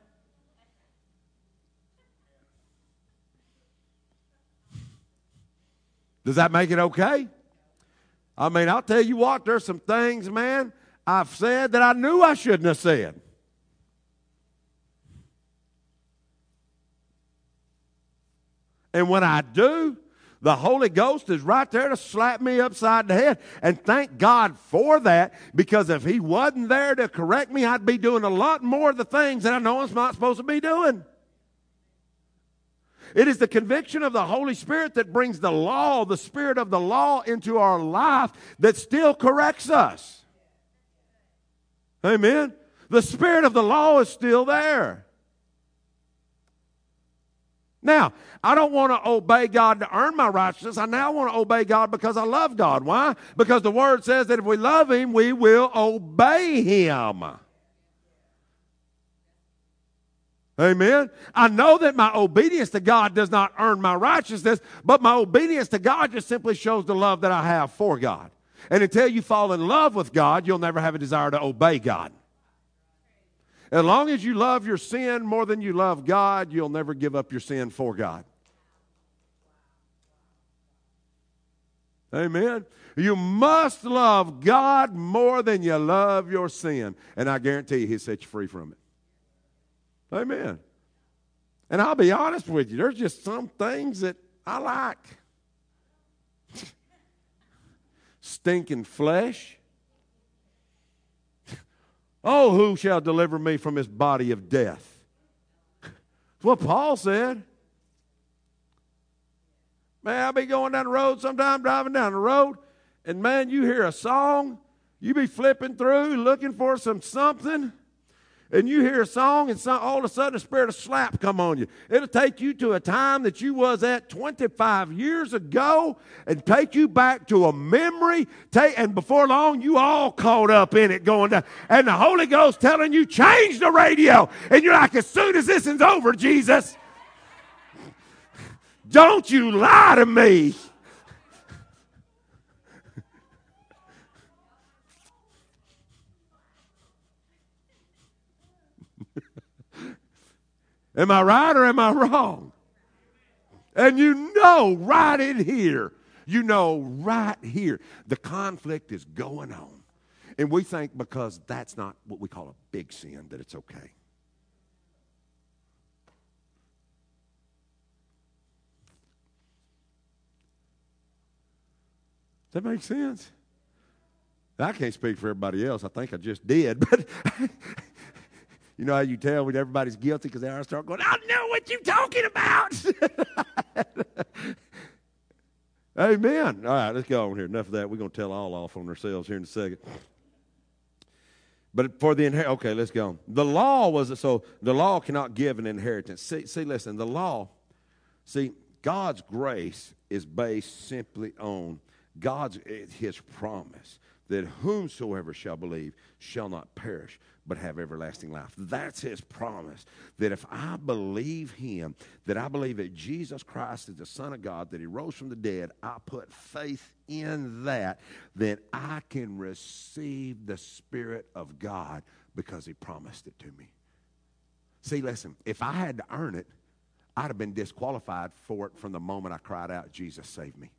Does that make it okay? I mean, I'll tell you what, there's some things, man, I've said that I knew I shouldn't have said. And when I do, the Holy Ghost is right there to slap me upside the head. And thank God for that, because if He wasn't there to correct me, I'd be doing a lot more of the things that I know I'm not supposed to be doing. It is the conviction of the Holy Spirit that brings the law, the spirit of the law, into our life that still corrects us. Amen? The spirit of the law is still there. Now, I don't want to obey God to earn my righteousness. I now want to obey God because I love God. Why? Because the Word says that if we love Him, we will obey Him. Amen. I know that my obedience to God does not earn my righteousness, but my obedience to God just simply shows the love that I have for God. And until you fall in love with God, you'll never have a desire to obey God. As long as you love your sin more than you love God, you'll never give up your sin for God. Amen. You must love God more than you love your sin. And I guarantee you, He'll set you free from it. Amen. And I'll be honest with you, there's just some things that I like. Stinking flesh. Oh, who shall deliver me from this body of death? That's what Paul said. Man, I'll be going down the road sometime, driving down the road, and man, you hear a song, you be flipping through, looking for something, and you hear a song, and all of a sudden a spirit of slap come on you. It'll take you to a time that you was at 25 years ago and take you back to a memory, and before long, you all caught up in it going down. And the Holy Ghost telling you, change the radio. And you're like, as soon as this is over, Jesus, don't you lie to me. Am I right or am I wrong? And you know right in here, the conflict is going on. And we think because that's not what we call a big sin that it's okay. Does that make sense? I can't speak for everybody else. I think I just did. But you know how you tell when everybody's guilty because they all start going, I know what you're talking about. Amen. All right, let's go on here. Enough of that. We're going to tell all off on ourselves here in a second. But for the inheritance, okay, let's go on. The law cannot give an inheritance. See, listen, God's grace is based simply on His promise that whomsoever shall believe shall not perish but have everlasting life. That's His promise, that if I believe Him, that I believe that Jesus Christ is the Son of God, that He rose from the dead, I put faith in that, then I can receive the Spirit of God because He promised it to me. See, listen, if I had to earn it, I'd have been disqualified for it from the moment I cried out, Jesus, save me.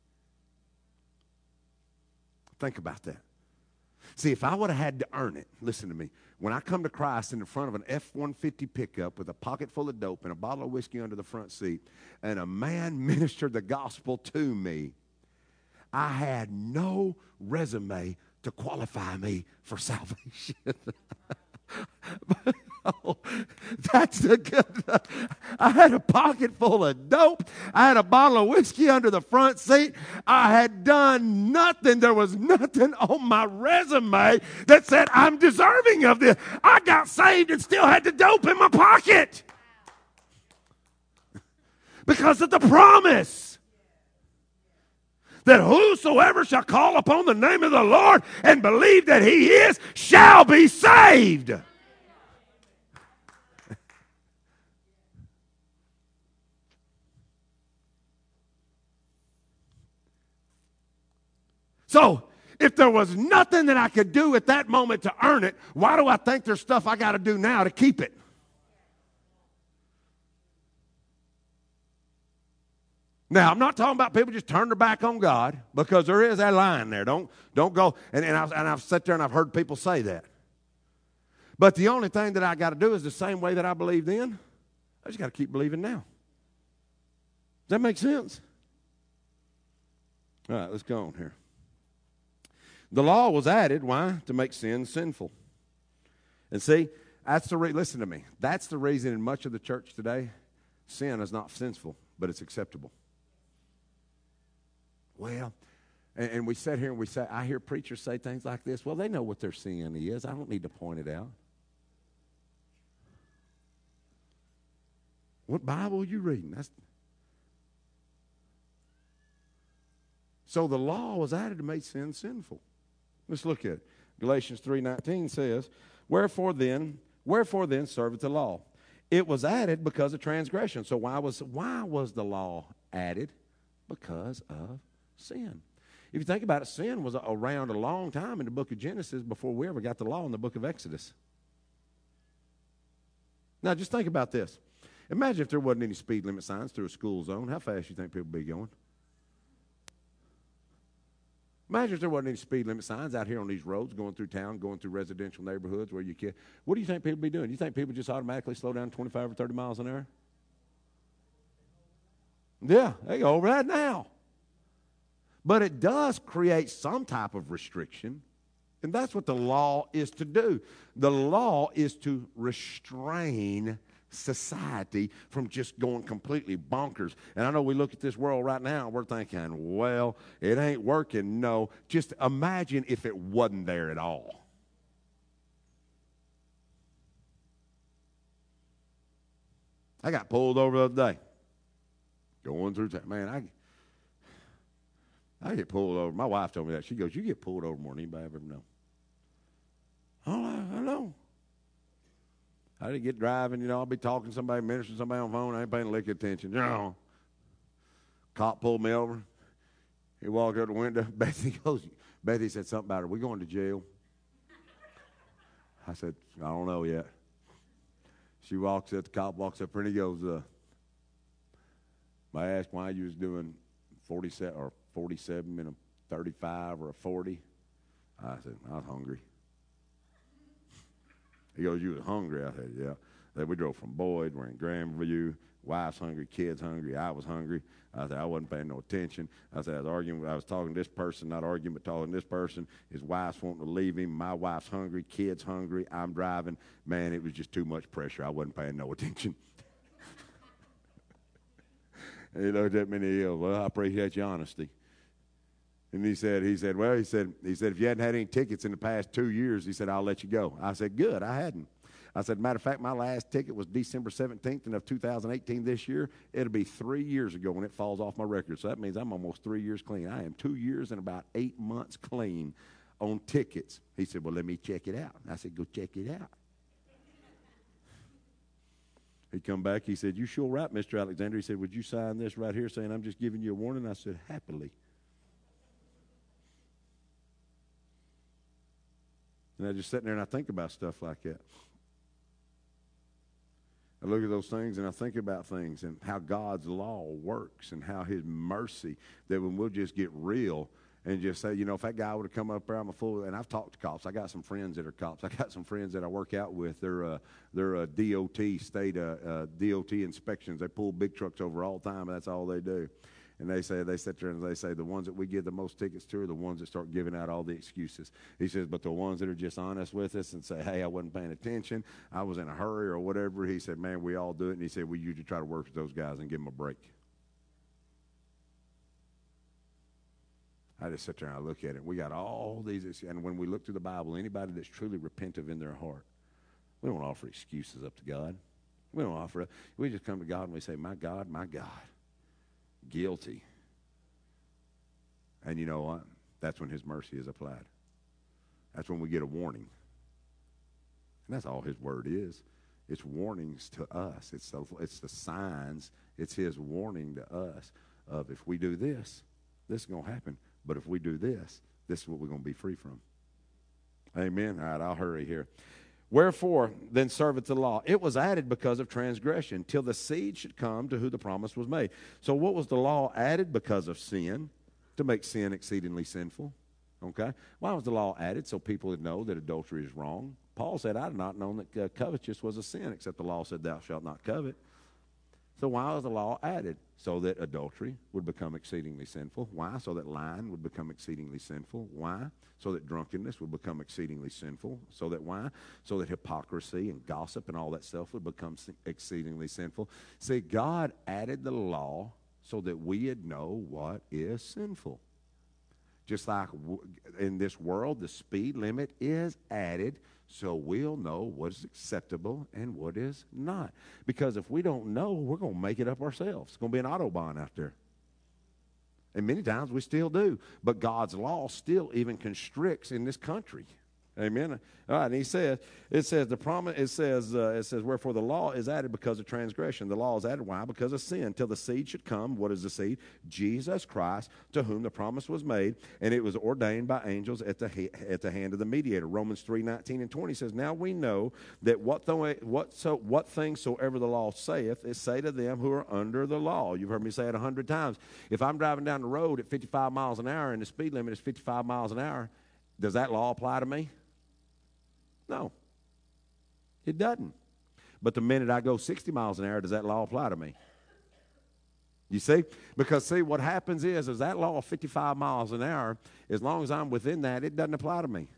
Think about that. See, if I would have had to earn it, listen to me. When I come to Christ in the front of an F-150 pickup with a pocket full of dope and a bottle of whiskey under the front seat, and a man ministered the gospel to me, I had no resume to qualify me for salvation. Oh, that's the good. I had a pocket full of dope. I had a bottle of whiskey under the front seat. I had done nothing. There was nothing on my resume that said I'm deserving of this. I got saved and still had the dope in my pocket because of the promise that whosoever shall call upon the name of the Lord and believe that He is shall be saved. So, if there was nothing that I could do at that moment to earn it, why do I think there's stuff I got to do now to keep it? Now, I'm not talking about people just turn their back on God, because there is that line there. Don't go. And I've sat there and I've heard people say that. But the only thing that I got to do is the same way that I believed then. I just got to keep believing now. Does that make sense? All right, let's go on here. The law was added, why? To make sin sinful. And see, listen to me. That's the reason in much of the church today, sin is not sinful, but it's acceptable. Well, and we sit here and I hear preachers say things like this. Well, they know what their sin is. I don't need to point it out. What Bible are you reading? So the law was added to make sin sinful. Let's look at it. Galatians 3:19 says, Wherefore then serveth the law? It was added because of transgression. So why was the law added? Because of sin. If you think about it, sin was around a long time in the book of Genesis before we ever got the law in the book of Exodus. Now, just think about this. Imagine if there wasn't any speed limit signs through a school zone. How fast you think people would be going? Imagine if there wasn't any speed limit signs out here on these roads, going through town, going through residential neighborhoods where you can. What do you think people would be doing? You think people just automatically slow down 25 or 30 miles an hour? Yeah, they go over that now. But it does create some type of restriction, and that's what the law is to do. The law is to restrain society from just going completely bonkers. And I know we look at this world right now, we're thinking, well, it ain't working. No, just imagine if it wasn't there at all. I got pulled over the other day. Going through town. Man, I get pulled over. My wife told me that. She goes, you get pulled over more than anybody ever know. Oh, I know. I didn't get driving, I'll be talking to somebody, ministering to somebody on the phone. I ain't paying a lick of attention. Cop pulled me over. He walked out the window. Betty said something about her. We going to jail? I said, I don't know yet. She walks up, the cop walks up, and he goes, I asked why you was doing 47 in a 35 or a 40. I said, I was hungry. He goes, you was hungry? I said, yeah. Then we drove from Boyd. We're in Grandview. Wife's hungry, kids hungry. I was hungry. I said, I wasn't paying no attention. I said, I was talking to this person, not arguing, but talking to this person. His wife's wanting to leave him. My wife's hungry, kids hungry. I'm driving. Man, it was just too much pressure. I wasn't paying no attention. And he looked at me and he goes, well, I appreciate your honesty. And he said, if you hadn't had any tickets in the past 2 years, he said, I'll let you go. I said, good, I hadn't. I said, matter of fact, my last ticket was December 17th of 2018 this year. It'll be 3 years ago when it falls off my record. So that means I'm almost 3 years clean. I am 2 years and about 8 months clean on tickets. He said, well, let me check it out. I said, go check it out. He come back. He said, you sure right, Mr. Alexander. He said, would you sign this right here saying I'm just giving you a warning? I said, happily. And I just sit there and I think about stuff like that. I look at those things and I think about things and how God's law works and how his mercy, that when we'll just get real and just say, if that guy would have come up there, I'm a fool. And I've talked to cops. I got some friends that are cops. I got some friends that I work out with. They're DOT, state DOT inspections. They pull big trucks over all the time, and that's all they do. And they sit there and they say the ones that we give the most tickets to are the ones that start giving out all the excuses. He says, but the ones that are just honest with us and say, hey, I wasn't paying attention, I was in a hurry or whatever, he said, man, we all do it. And he said, we usually try to work with those guys and give them a break. I just sit there and I look at it. We got all these, and when we look through the Bible, anybody that's truly repentant in their heart, we don't offer excuses up to God. We don't offer it. We just come to God and we say, my God, guilty. And you know what? That's when his mercy is applied. That's when we get a warning. And that's all his word is. It's warnings to us. It's the signs. It's his warning to us of if we do this, this is going to happen. But if we do this, this is what we're going to be free from. Amen. All right, I'll hurry here. Wherefore, then serveth the law. It was added because of transgression, till the seed should come to who the promise was made. So what was the law added? Because of sin, to make sin exceedingly sinful. Okay? Why was the law added? So people would know that adultery is wrong. Paul said, I had not known that covetous was a sin, except the law said, thou shalt not covet. So why was the law added? So that adultery would become exceedingly sinful. Why? So that lying would become exceedingly sinful. Why? So that drunkenness would become exceedingly sinful. So that why? So that hypocrisy and gossip and all that stuff would become exceedingly sinful. See, God added the law so that we'd know what is sinful. Just like in this world, the speed limit is added so we'll know what is acceptable and what is not. Because if we don't know, we're going to make it up ourselves. It's going to be an Autobahn out there. And many times we still do. But God's law still even constricts in this country. Amen. All right, and he says, the promise, it says, wherefore the law is added because of transgression. The law is added, why? Because of sin, till the seed should come. What is the seed? Jesus Christ, to whom the promise was made, and it was ordained by angels at the hand of the mediator. Romans 3:19 and 20 says, now we know that what things soever the law saith, is say to them who are under the law. You've heard me say it 100 times. If I'm driving down the road at 55 miles an hour and the speed limit is 55 miles an hour, does that law apply to me? No, it doesn't. But the minute I go 60 miles an hour, does that law apply to me? You see? Because, see, what happens is that law of 55 miles an hour, as long as I'm within that, it doesn't apply to me.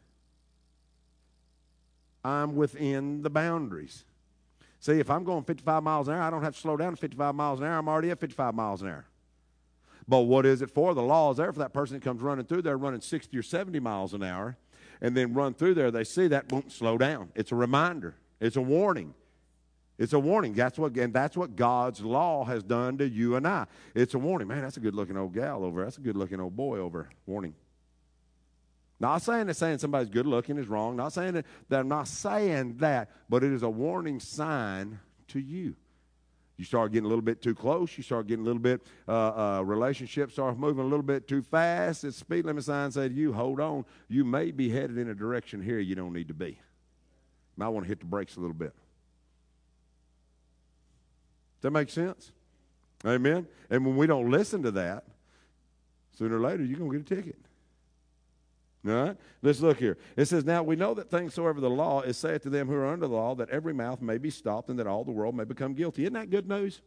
I'm within the boundaries. See, if I'm going 55 miles an hour, I don't have to slow down to 55 miles an hour. I'm already at 55 miles an hour. But what is it for? The law is there for that person that comes running through there running 60 or 70 miles an hour, and then run through there, they see that, boom, slow down. It's a reminder. It's a warning. It's a warning. That's what God's law has done to you and I. It's a warning. Man, that's a good-looking old gal over there. That's a good-looking old boy over there. Warning. Not saying that saying somebody's good-looking is wrong. Not saying that I'm not saying that, but it is a warning sign to you. You start getting a little bit too close. You start getting a little bit, relationships start moving a little bit too fast. It's speed limit sign say to you, hold on. You may be headed in a direction here you don't need to be. You might want to hit the brakes a little bit. Does that make sense? Amen? And when we don't listen to that, sooner or later you're going to get a ticket. All right? Let's look here. It says, now we know that things soever the law is saith to them who are under the law, that every mouth may be stopped and that all the world may become guilty. Isn't that good news?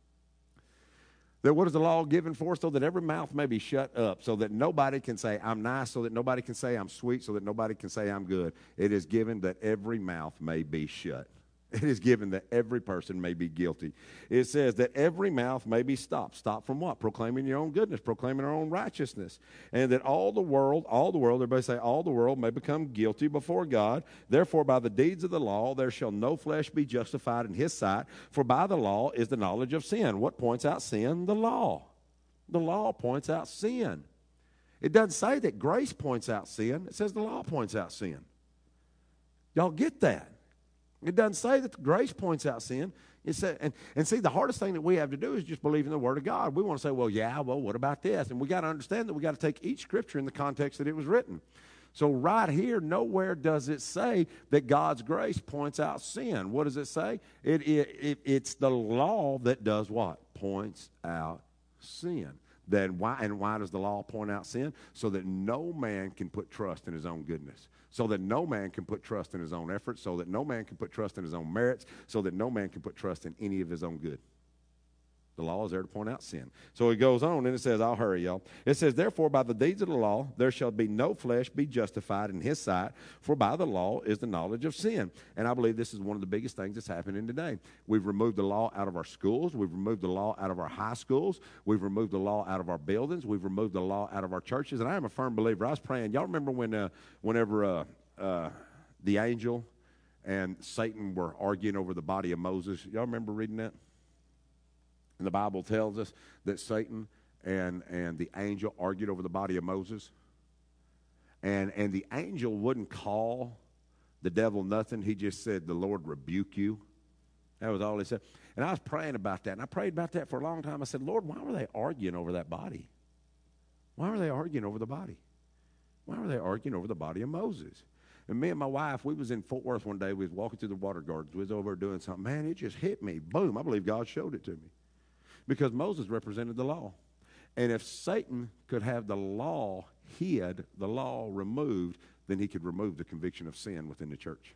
That what is the law given for? So that every mouth may be shut up, so that nobody can say I'm nice, so that nobody can say I'm sweet, so that nobody can say I'm good. It is given that every mouth may be shut. It is given that every person may be guilty. It says that every mouth may be stopped. Stopped from what? Proclaiming your own goodness, proclaiming our own righteousness. And that all the world, everybody say, all the world may become guilty before God. Therefore, by the deeds of the law, there shall no flesh be justified in his sight. For by the law is the knowledge of sin. What points out sin? The law. The law points out sin. It doesn't say that grace points out sin. It says the law points out sin. Y'all get that? It doesn't say that the grace points out sin. It said, and see, the hardest thing that we have to do is just believe in the Word of God. We want to say, well, what about this? And we got to understand that we got to take each scripture in the context that it was written. So right here, nowhere does it say that God's grace points out sin. What does it say? It's the law that does what? Points out sin. Then why does the law point out sin? So that no man can put trust in his own goodness. So that no man can put trust in his own efforts. So that no man can put trust in his own merits. So that no man can put trust in any of his own good. The law is there to point out sin. So it goes on and it says, I'll hurry, y'all. It says, therefore, by the deeds of the law, there shall be no flesh be justified in his sight, for by the law is the knowledge of sin. And I believe this is one of the biggest things that's happening today. We've removed the law out of our schools. We've removed the law out of our high schools. We've removed the law out of our buildings. We've removed the law out of our churches. And I am a firm believer. I was praying. Y'all remember whenever the angel and Satan were arguing over the body of Moses? Y'all remember reading that? And the Bible tells us that Satan and the angel argued over the body of Moses. And the angel wouldn't call the devil nothing. He just said, the Lord rebuke you. That was all he said. And I was praying about that. And I prayed about that for a long time. I said, Lord, why were they arguing over that body? Why were they arguing over the body? Why were they arguing over the body of Moses? And me and my wife, we was in Fort Worth one day. We was walking through the water gardens. We was over doing something. Man, it just hit me. Boom. I believe God showed it to me. Because Moses represented the law. And if Satan could have the law hid, the law removed, then he could remove the conviction of sin within the church.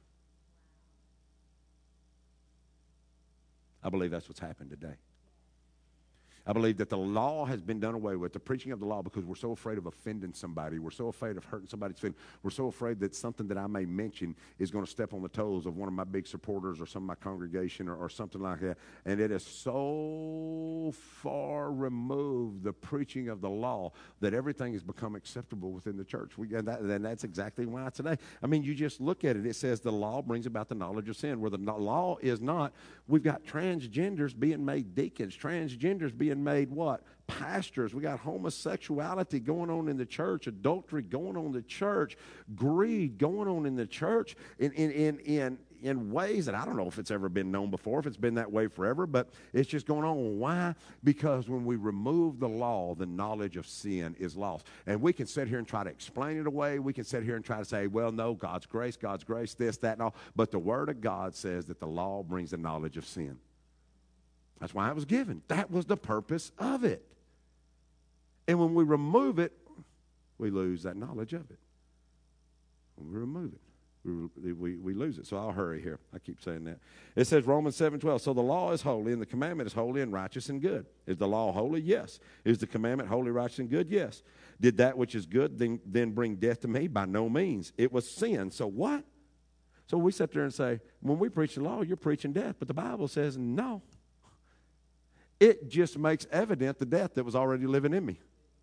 I believe that's what's happened today. I believe that the law has been done away with, the preaching of the law, because we're so afraid of offending somebody. We're so afraid of hurting somebody's feelings. We're so afraid that something that I may mention is going to step on the toes of one of my big supporters or some of my congregation or something like that. And it is so far removed, the preaching of the law, that everything has become acceptable within the church. And that's exactly why today. I mean, you just look at it. It says the law brings about the knowledge of sin, where the law is not. We've got transgenders being made deacons, transgenders being being made what? Pastors. We got homosexuality going on in the church, adultery going on in the church, greed going on in the church in ways that I don't know if it's ever been known before, if it's been that way forever, but it's just going on. Why? Because when we remove the law, the knowledge of sin is lost. And we can sit here and try to explain it away. We can sit here and try to say, well, no, God's grace, this, that, and all. But the Word of God says that the law brings the knowledge of sin. That's why it was given. That was the purpose of it. And when we remove it, we lose that knowledge of it. When we remove it, we lose it. So I'll hurry here. I keep saying that. It says Romans 7:12. So the law is holy, and the commandment is holy and righteous and good. Is the law holy? Yes. Is the commandment holy, righteous, and good? Yes. Did that which is good then bring death to me? By no means. It was sin. So what? So we sit there and say, when we preach the law, you're preaching death. But the Bible says no. It just makes evident the death that was already living in me.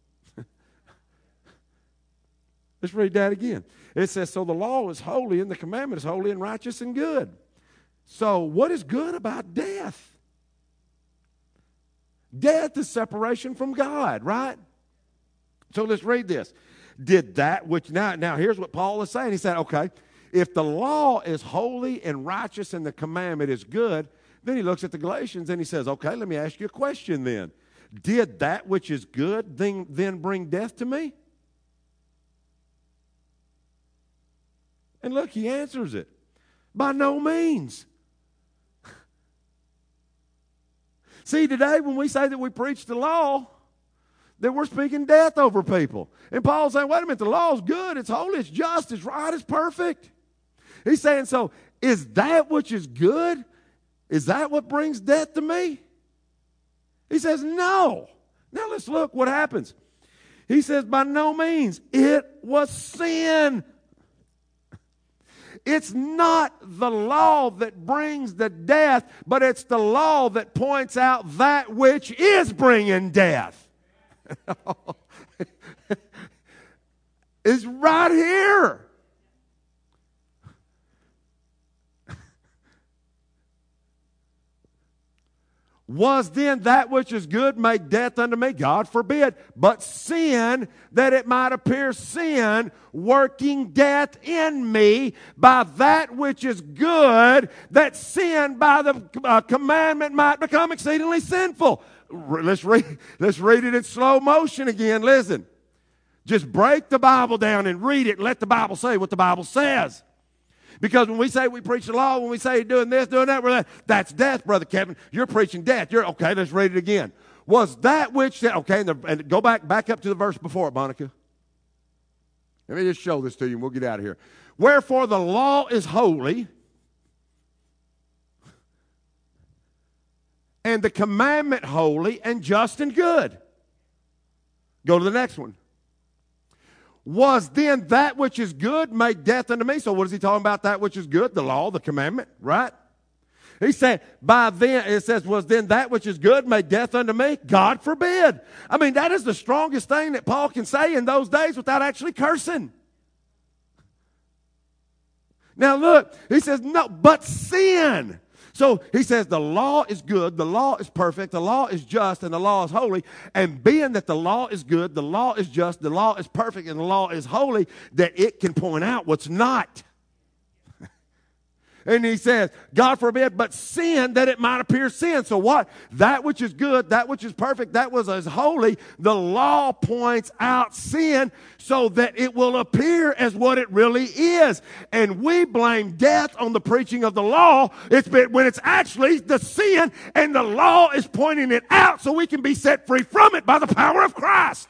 Let's read that again. It says, so the law is holy and the commandment is holy and righteous and good. So what is good about death? Death is separation from God, right? So let's read this. Did that which, now here's what Paul is saying. He said, okay, if the law is holy and righteous and the commandment is good, then he looks at the Galatians and he says, okay, let me ask you a question then. Did that which is good then bring death to me? And look, he answers it. By no means. See, today when we say that we preach the law, that we're speaking death over people. And Paul's saying, wait a minute, the law is good, it's holy, it's just, it's right, it's perfect. He's saying, so is that which is good? Is that what brings death to me? He says, no. Now let's look what happens. He says, by no means. It was sin. It's not the law that brings the death, but it's the law that points out that which is bringing death. It's right here. Was then that which is good made death unto me? God forbid. But sin, that it might appear sin, working death in me by that which is good, that sin by the commandment might become exceedingly sinful. Let's read it in slow motion again. Listen. Just break the Bible down and read it and let the Bible say what the Bible says. Because when we say we preach the law, when we say doing this, doing that, that's death, Brother Kevin. You're preaching death. Okay, let's read it again. Was that which, okay, and go back up to the verse before it, Monica. Let me just show this to you and we'll get out of here. Wherefore the law is holy, and the commandment holy and just and good. Go to the next one. Was then that which is good made death unto me? So what is he talking about, that which is good? The law, the commandment, right? He said, by then, it says, was then that which is good made death unto me? God forbid. I mean, that is the strongest thing that Paul can say in those days without actually cursing. Now look, he says, no, but sin. So he says the law is good, the law is perfect, the law is just, and the law is holy. And being that the law is good, the law is just, the law is perfect, and the law is holy, that it can point out what's not. And he says, God forbid, but sin, that it might appear sin. So what? That which is good, that which is perfect, that which is holy, the law points out sin so that it will appear as what it really is. And we blame death on the preaching of the law. When it's actually the sin, and the law is pointing it out so we can be set free from it by the power of Christ.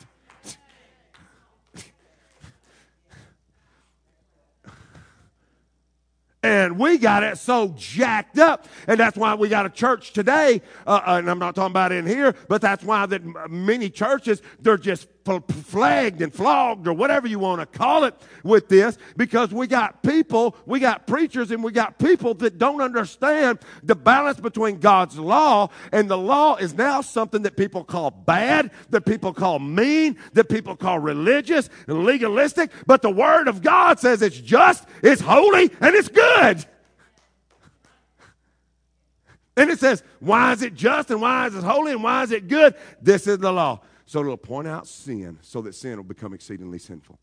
And we got it so jacked up. And that's why we got a church today, and I'm not talking about in here, but that's why that many churches, they're just flagged and flogged or whatever you want to call it with this, because we got people, we got preachers, and we got people that don't understand the balance between God's law, and the law is now something that people call bad, that people call mean, that people call religious and legalistic, but the Word of God says it's just, it's holy, and it's good. And it says, why is it just and why is it holy and why is it good? This is the law. So it'll point out sin so that sin will become exceedingly sinful.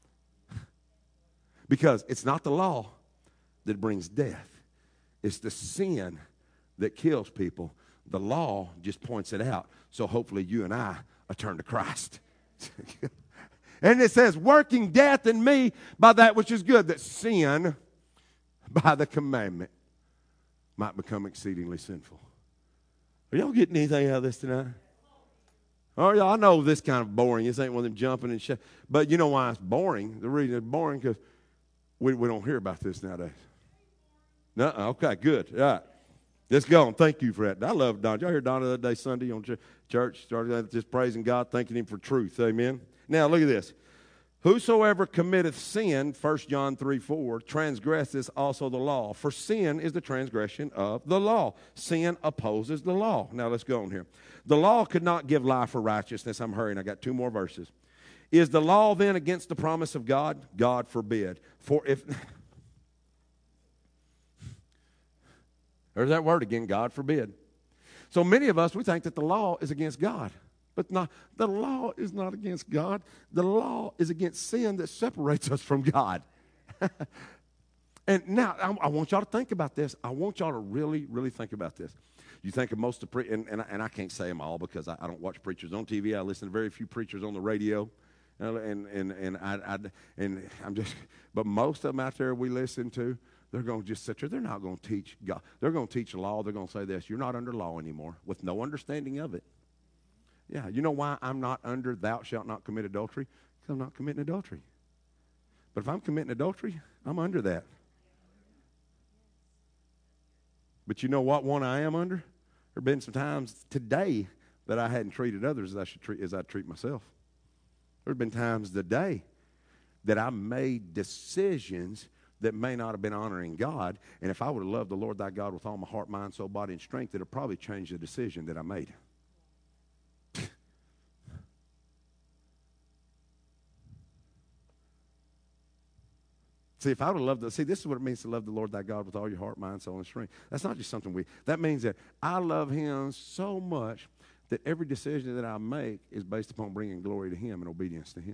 Because it's not the law that brings death. It's the sin that kills people. The law just points it out. So hopefully you and I are turned to Christ. And it says, working death in me by that which is good, that sin by the commandment might become exceedingly sinful. Are y'all getting anything out of this tonight? Oh, y'all, I know this kind of boring. This ain't one of them jumping and shit. But you know why it's boring? The reason it's boring because we don't hear about this nowadays. No, okay, good. All right. Let's go on. Thank you for that. I love Don. Did y'all hear Don the other day Sunday on church? Started just praising God, thanking him for truth. Amen. Now, look at this. Whosoever committeth sin, 1 John 3:4, transgresseth also the law. For sin is the transgression of the law. Sin opposes the law. Now, let's go on here. The law could not give life or righteousness. I'm hurrying. I got 2 more verses. Is the law then against the promise of God? God forbid. For if... There's that word again, God forbid. So many of us, we think that the law is against God. But no, the law is not against God. The law is against sin that separates us from God. And now, I want y'all to think about this. I want y'all to really, really think about this. You think of most of and I can't say them all because I don't watch preachers on TV. I listen to very few preachers on the radio. And I'm just, but most of them out there we listen to, they're going to just sit there. They're not going to teach God. They're going to teach law. They're going to say this: you're not under law anymore, with no understanding of it. Yeah, you know why I'm not under thou shalt not commit adultery? Because I'm not committing adultery. But if I'm committing adultery, I'm under that. But you know what one I am under? There have been some times today that I hadn't treated others as I treat myself. There have been times today that I made decisions that may not have been honoring God. And if I would have loved the Lord thy God with all my heart, mind, soul, body, and strength, it would have probably changed the decision that I made. See, if I would have loved this is what it means to love the Lord thy God with all your heart, mind, soul, and strength. That's not just something that means that I love him so much that every decision that I make is based upon bringing glory to him and obedience to him.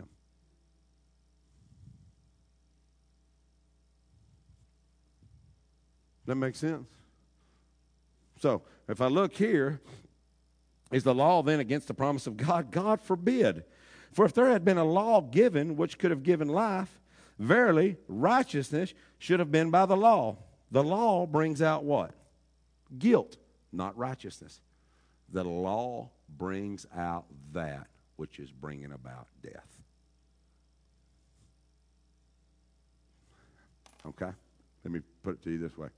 That makes sense? So, if I look here, is the law then against the promise of God? God forbid. For if there had been a law given which could have given life, verily, righteousness should have been by the law. The law brings out what? Guilt, not righteousness. The law brings out that which is bringing about death. Okay? Let me put it to you this way.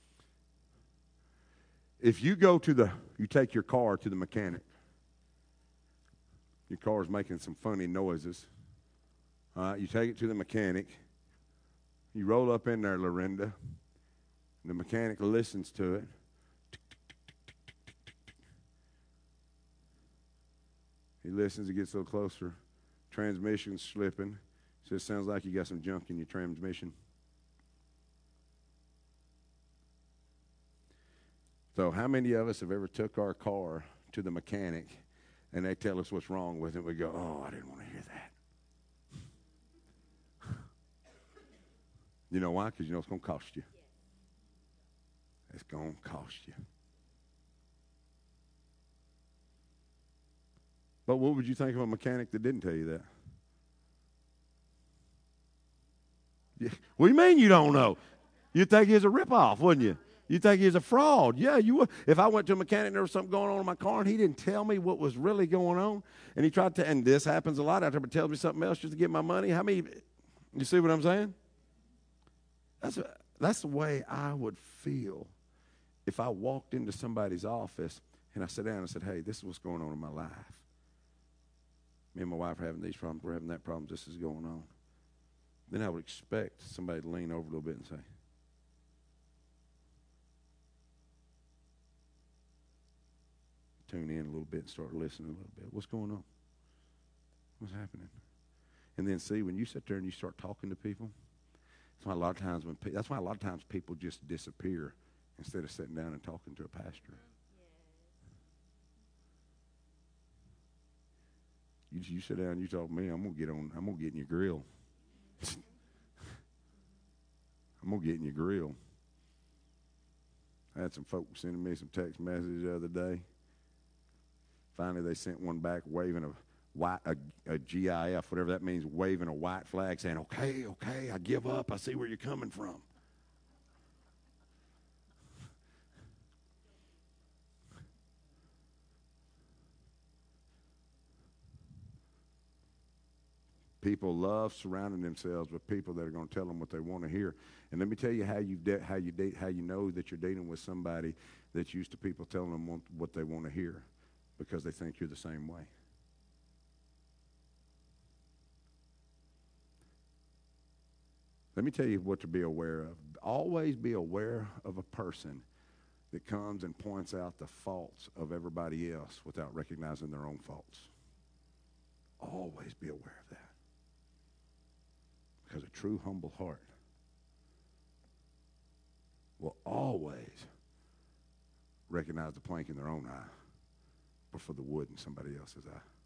If you you take your car to the mechanic, your car's making some funny noises. You take it to the mechanic. You roll up in there, Lorinda. The mechanic listens to it. He listens, he gets a little closer. Transmission's slipping. Says, sounds like you got some junk in your transmission. So how many of us have ever took our car to the mechanic and they tell us what's wrong with it? We go, oh, I didn't want to hear that. You know why? Because you know it's going to cost you. It's going to cost you. But what would you think of a mechanic that didn't tell you that? Yeah. What do you mean you don't know? You'd think he was a ripoff, wouldn't you? You'd think he was a fraud. Yeah, you would. If I went to a mechanic and there was something going on in my car and he didn't tell me what was really going on, and he tried to, and this happens a lot out there, but tells me something else just to get my money, you see what I'm saying? That's the way I would feel if I walked into somebody's office and I sat down and said, hey, this is what's going on in my life. Me and my wife are having these problems. We're having that problem. This is going on. Then I would expect somebody to lean over a little bit and say, tune in a little bit and start listening a little bit. What's going on? What's happening? And then see, when you sit there and you start talking to people, that's why a lot of times people just disappear instead of sitting down and talking to a pastor. You sit down, you talk to me, I'm gonna get in your grill. I'm gonna get in your grill. I had some folks sending me some text messages the other day. Finally, they sent one back waving a GIF, whatever that means, waving a white flag, saying, okay, I give up. I see where you're coming from. People love surrounding themselves with people that are going to tell them what they want to hear. And let me tell you how you know that you're dating with somebody that's used to people telling them what they want to hear, because they think you're the same way. Let me tell you what to be aware of. Always be aware of a person that comes and points out the faults of everybody else without recognizing their own faults. Always be aware of that. Because a true humble heart will always recognize the plank in their own eye before the wood in somebody else's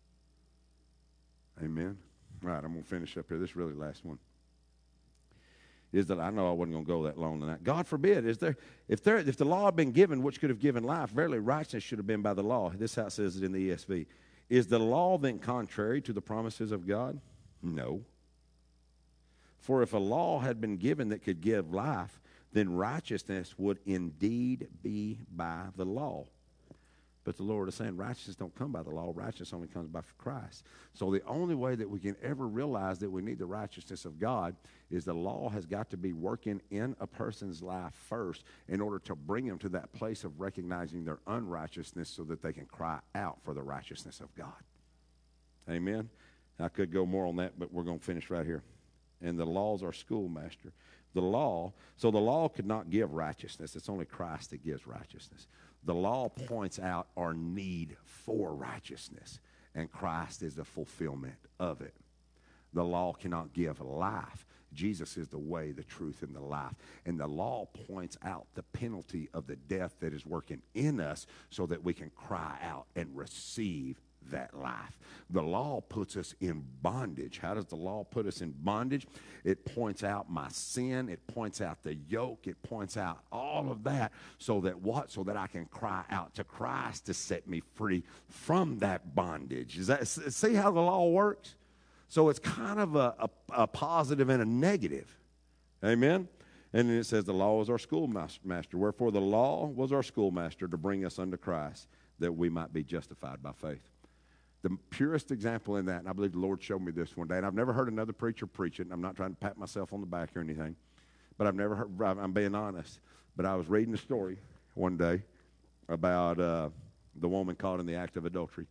eye. Amen? All right, I'm going to finish up here. This is really the last one. Is that I know I wasn't going to go that long tonight. God forbid, if the law had been given, which could have given life, verily righteousness should have been by the law. This is how it says it in the ESV. Is the law then contrary to the promises of God? No. For if a law had been given that could give life, then righteousness would indeed be by the law. But the Lord is saying righteousness don't come by the law. Righteousness only comes by Christ. So the only way that we can ever realize that we need the righteousness of God is the law has got to be working in a person's life first in order to bring them to that place of recognizing their unrighteousness so that they can cry out for the righteousness of God. Amen? I could go more on that, but we're going to finish right here. And the law's our schoolmaster. The law could not give righteousness. It's only Christ that gives righteousness. The law points out our need for righteousness, and Christ is the fulfillment of it. The law cannot give life. Jesus is the way, the truth, and the life. And the law points out the penalty of the death that is working in us so that we can cry out and receive that life. The law puts us in bondage. How does the law put us in bondage? It points out my sin. It points out the yoke. It points out all of that so that what? So that I can cry out to Christ to set me free from that bondage. See how the law works? So it's kind of a positive and a negative. Amen? And then it says the law is our schoolmaster. Wherefore the law was our schoolmaster to bring us unto Christ, that we might be justified by faith. The purest example in that, and I believe the Lord showed me this one day, and I've never heard another preacher preach it, and I'm not trying to pat myself on the back or anything, but I'm being honest, but I was reading a story one day about the woman caught in the act of adultery.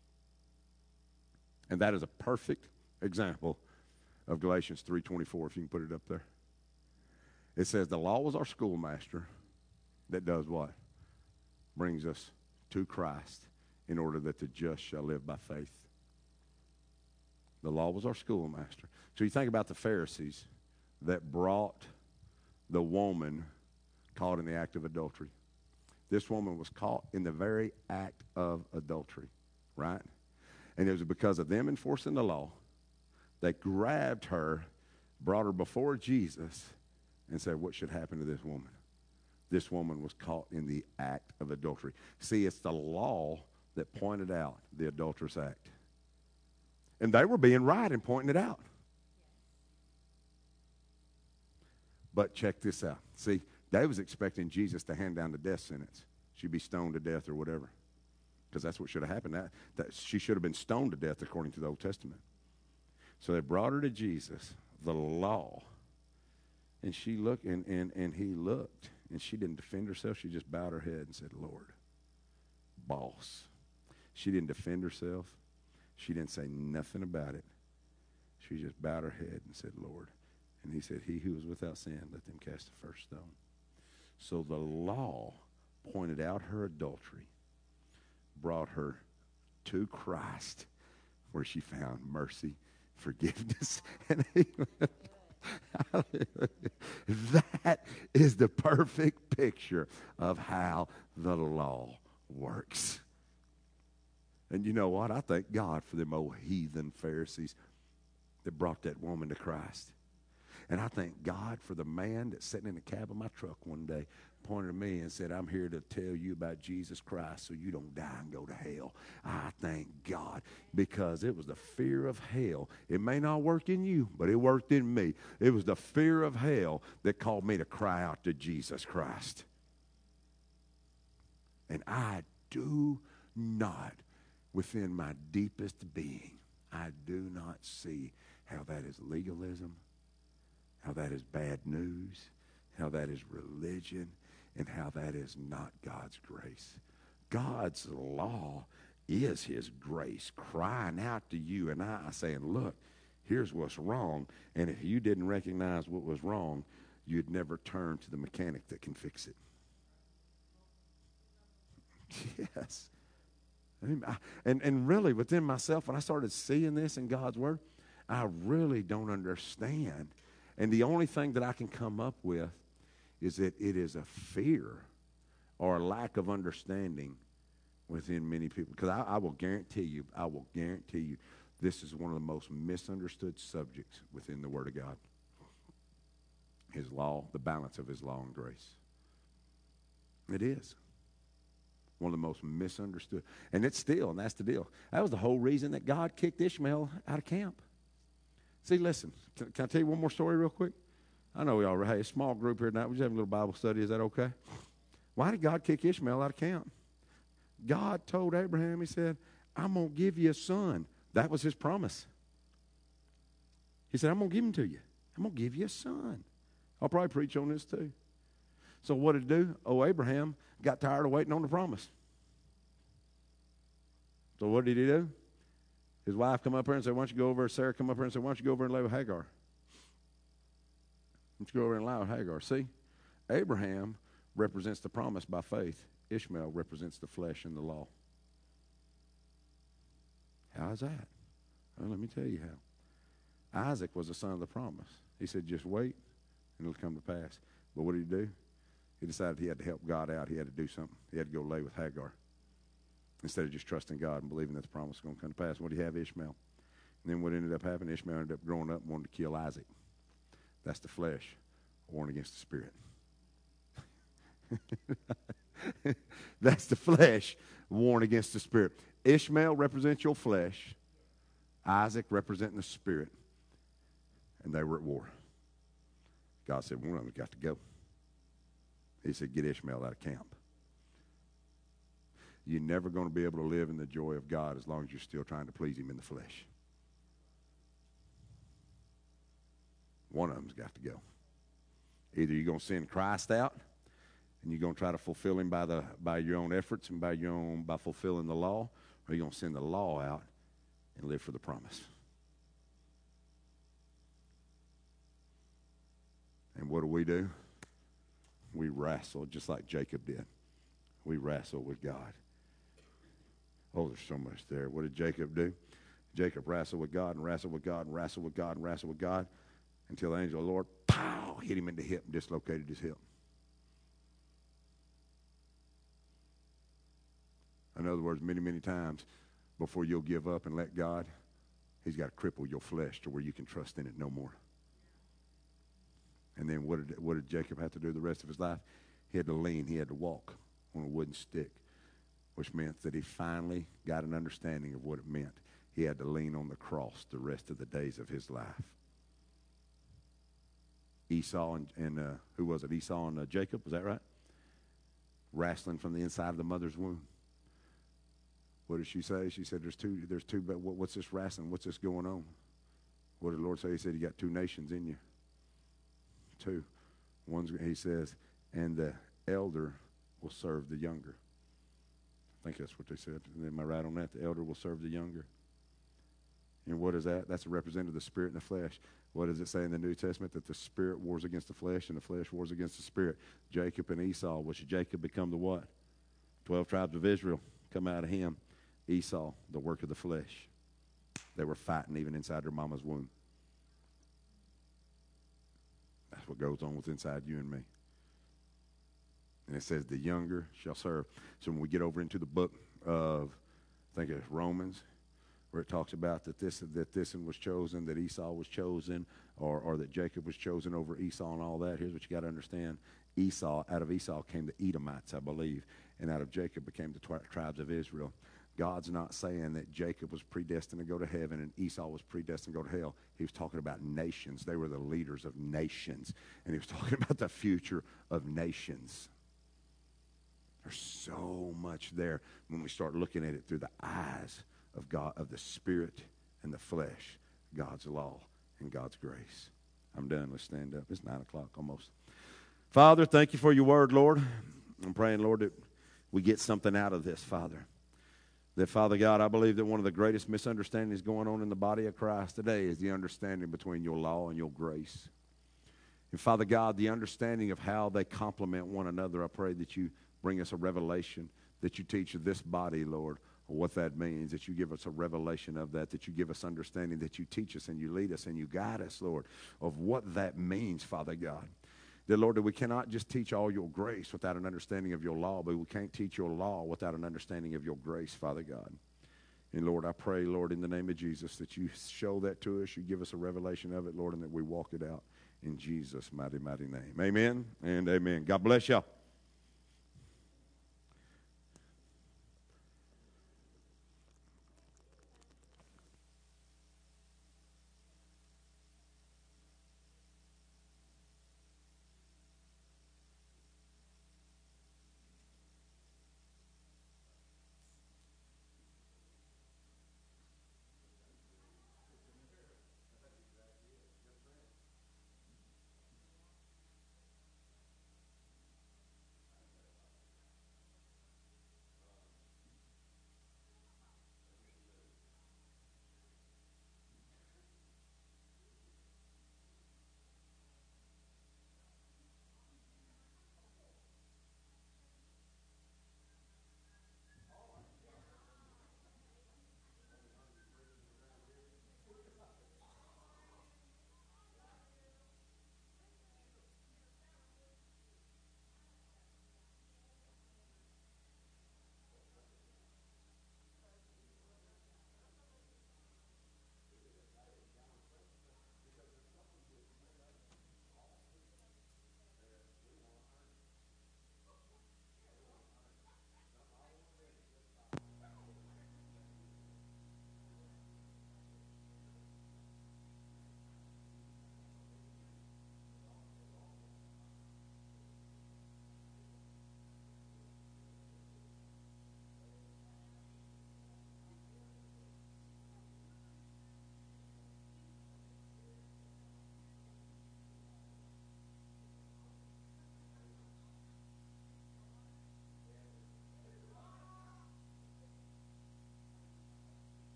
And that is a perfect example of Galatians 3:24, if you can put it up there. It says the law was our schoolmaster that does what? Brings us to Christ in order that the just shall live by faith. The law was our schoolmaster. So you think about the Pharisees that brought the woman caught in the act of adultery. This woman was caught in the very act of adultery, right? And it was because of them enforcing the law. They grabbed her, brought her before Jesus, and said, what should happen to this woman? This woman was caught in the act of adultery. See, it's the law that pointed out the adulterous act. And they were being right in pointing it out. But check this out. See, they was expecting Jesus to hand down the death sentence. She'd be stoned to death or whatever. Because that's what should have happened. That she should have been stoned to death according to the Old Testament. So they brought her to Jesus, the law. And she looked, and he looked. And she didn't defend herself. She just bowed her head and said, Lord, boss. She didn't defend herself. She didn't say nothing about it. She just bowed her head and said, Lord. And he said, he who is without sin, let them cast the first stone. So the law pointed out her adultery, brought her to Christ, where she found mercy, forgiveness, and healing. That is the perfect picture of how the law works. And you know what? I thank God for them old heathen Pharisees that brought that woman to Christ. And I thank God for the man that's sitting in the cab of my truck one day, pointed at me and said, I'm here to tell you about Jesus Christ so you don't die and go to hell. I thank God, because it was the fear of hell. It may not work in you, but it worked in me. It was the fear of hell that called me to cry out to Jesus Christ. And I do not, within my deepest being, I do not see how that is legalism, how that is bad news, how that is religion, and how that is not God's grace. God's law is his grace crying out to you and I saying, look, here's what's wrong. And if you didn't recognize what was wrong, you'd never turn to the mechanic that can fix it. Yes. And really within myself, when I started seeing this in God's word, I really don't understand. And the only thing that I can come up with is that it is a fear or a lack of understanding within many people. Because I will guarantee you, this is one of the most misunderstood subjects within the Word of God. His law, the balance of his law and grace. It is one of the most misunderstood. And it's still, and that's the deal. That was the whole reason that God kicked Ishmael out of camp. See, listen, can I tell you one more story real quick? I know we all, hey, a small group here tonight. We're just having a little Bible study. Is that okay? Why did God kick Ishmael out of camp? God told Abraham, he said, I'm going to give you a son. That was his promise. He said, I'm going to give him to you. I'm going to give you a son. I'll probably preach on this too. So what did he do? Oh, Abraham got tired of waiting on the promise. So what did he do? His wife come up here and said, why don't you go over, Sarah come up here and said, why don't you go over and lay with Hagar? Why don't you go over and lie with Hagar? See, Abraham represents the promise by faith. Ishmael represents the flesh and the law. How is that? Well, let me tell you how. Isaac was the son of the promise. He said, just wait and it'll come to pass. But what did he do? He decided he had to help God out. He had to do something. He had to go lay with Hagar instead of just trusting God and believing that the promise was going to come to pass. What do you have? Ishmael. And then what ended up happening? Ishmael ended up growing up and wanted to kill Isaac. That's the flesh warring against the spirit. That's the flesh warring against the spirit. Ishmael represents your flesh. Isaac representing the spirit. And they were at war. God said, one of them's got to go. He said, get Ishmael out of camp. You're never going to be able to live in the joy of God as long as you're still trying to please him in the flesh. One of them's got to go. Either you're going to send Christ out and you're going to try to fulfill him by your own efforts and by fulfilling the law, or you're going to send the law out and live for the promise. And what do? We wrestle just like Jacob did. We wrestle with God. Oh, there's so much there. What did Jacob do? Jacob wrestled with God and wrestled with God and wrestled with God and wrestled with God until the angel of the Lord, pow, hit him in the hip and dislocated his hip. In other words, many, many times before you'll give up and let God, he's got to cripple your flesh to where you can trust in it no more. And then what did Jacob have to do the rest of his life? He had to lean, he had to walk on a wooden stick, which meant that he finally got an understanding of what it meant. He had to lean on the cross the rest of the days of his life. Esau and who was it? Esau and Jacob, was that right? Wrestling from the inside of the mother's womb. What did she say? She said, there's two, but what's this wrestling? What's this going on? What did the Lord say? He said, you got two nations in you. Two. He says, and the elder will serve the younger. I think that's what they said. Am I right on that? The elder will serve the younger. And what is that? That's a representative of the spirit and the flesh. What does it say in the New Testament? That the spirit wars against the flesh and the flesh wars against the spirit. Jacob and Esau, which Jacob become the what? 12 tribes of Israel come out of him. Esau, the work of the flesh. They were fighting even inside their mama's womb. That's what goes on with inside you and me. And it says the younger shall serve. So when we get over into the book of, I think it's Romans, where it talks about that this one was chosen, that Esau was chosen, or that Jacob was chosen over Esau and all that. Here's what you got to understand. Out of Esau came the Edomites, I believe, and out of Jacob became the tribes of Israel. God's not saying that Jacob was predestined to go to heaven and Esau was predestined to go to hell. He was talking about nations. They were the leaders of nations. And he was talking about the future of nations. There's so much there when we start looking at it through the eyes of God, of the Spirit and the flesh, God's law and God's grace. I'm done. Let's stand up. It's 9 o'clock almost. Father, thank you for your word, Lord. I'm praying, Lord, that we get something out of this, Father. That, Father God, I believe that one of the greatest misunderstandings going on in the body of Christ today is the understanding between your law and your grace. And, Father God, the understanding of how they complement one another, I pray that you bring us a revelation, that you teach this body, Lord, what that means, that you give us a revelation of that you give us understanding, that you teach us and you lead us and you guide us, Lord, of what that means, Father God. That, Lord, that we cannot just teach all your grace without an understanding of your law, but we can't teach your law without an understanding of your grace, Father God. And, Lord, I pray, Lord, in the name of Jesus, that you show that to us, you give us a revelation of it, Lord, and that we walk it out in Jesus' mighty, mighty name. Amen and amen. God bless y'all.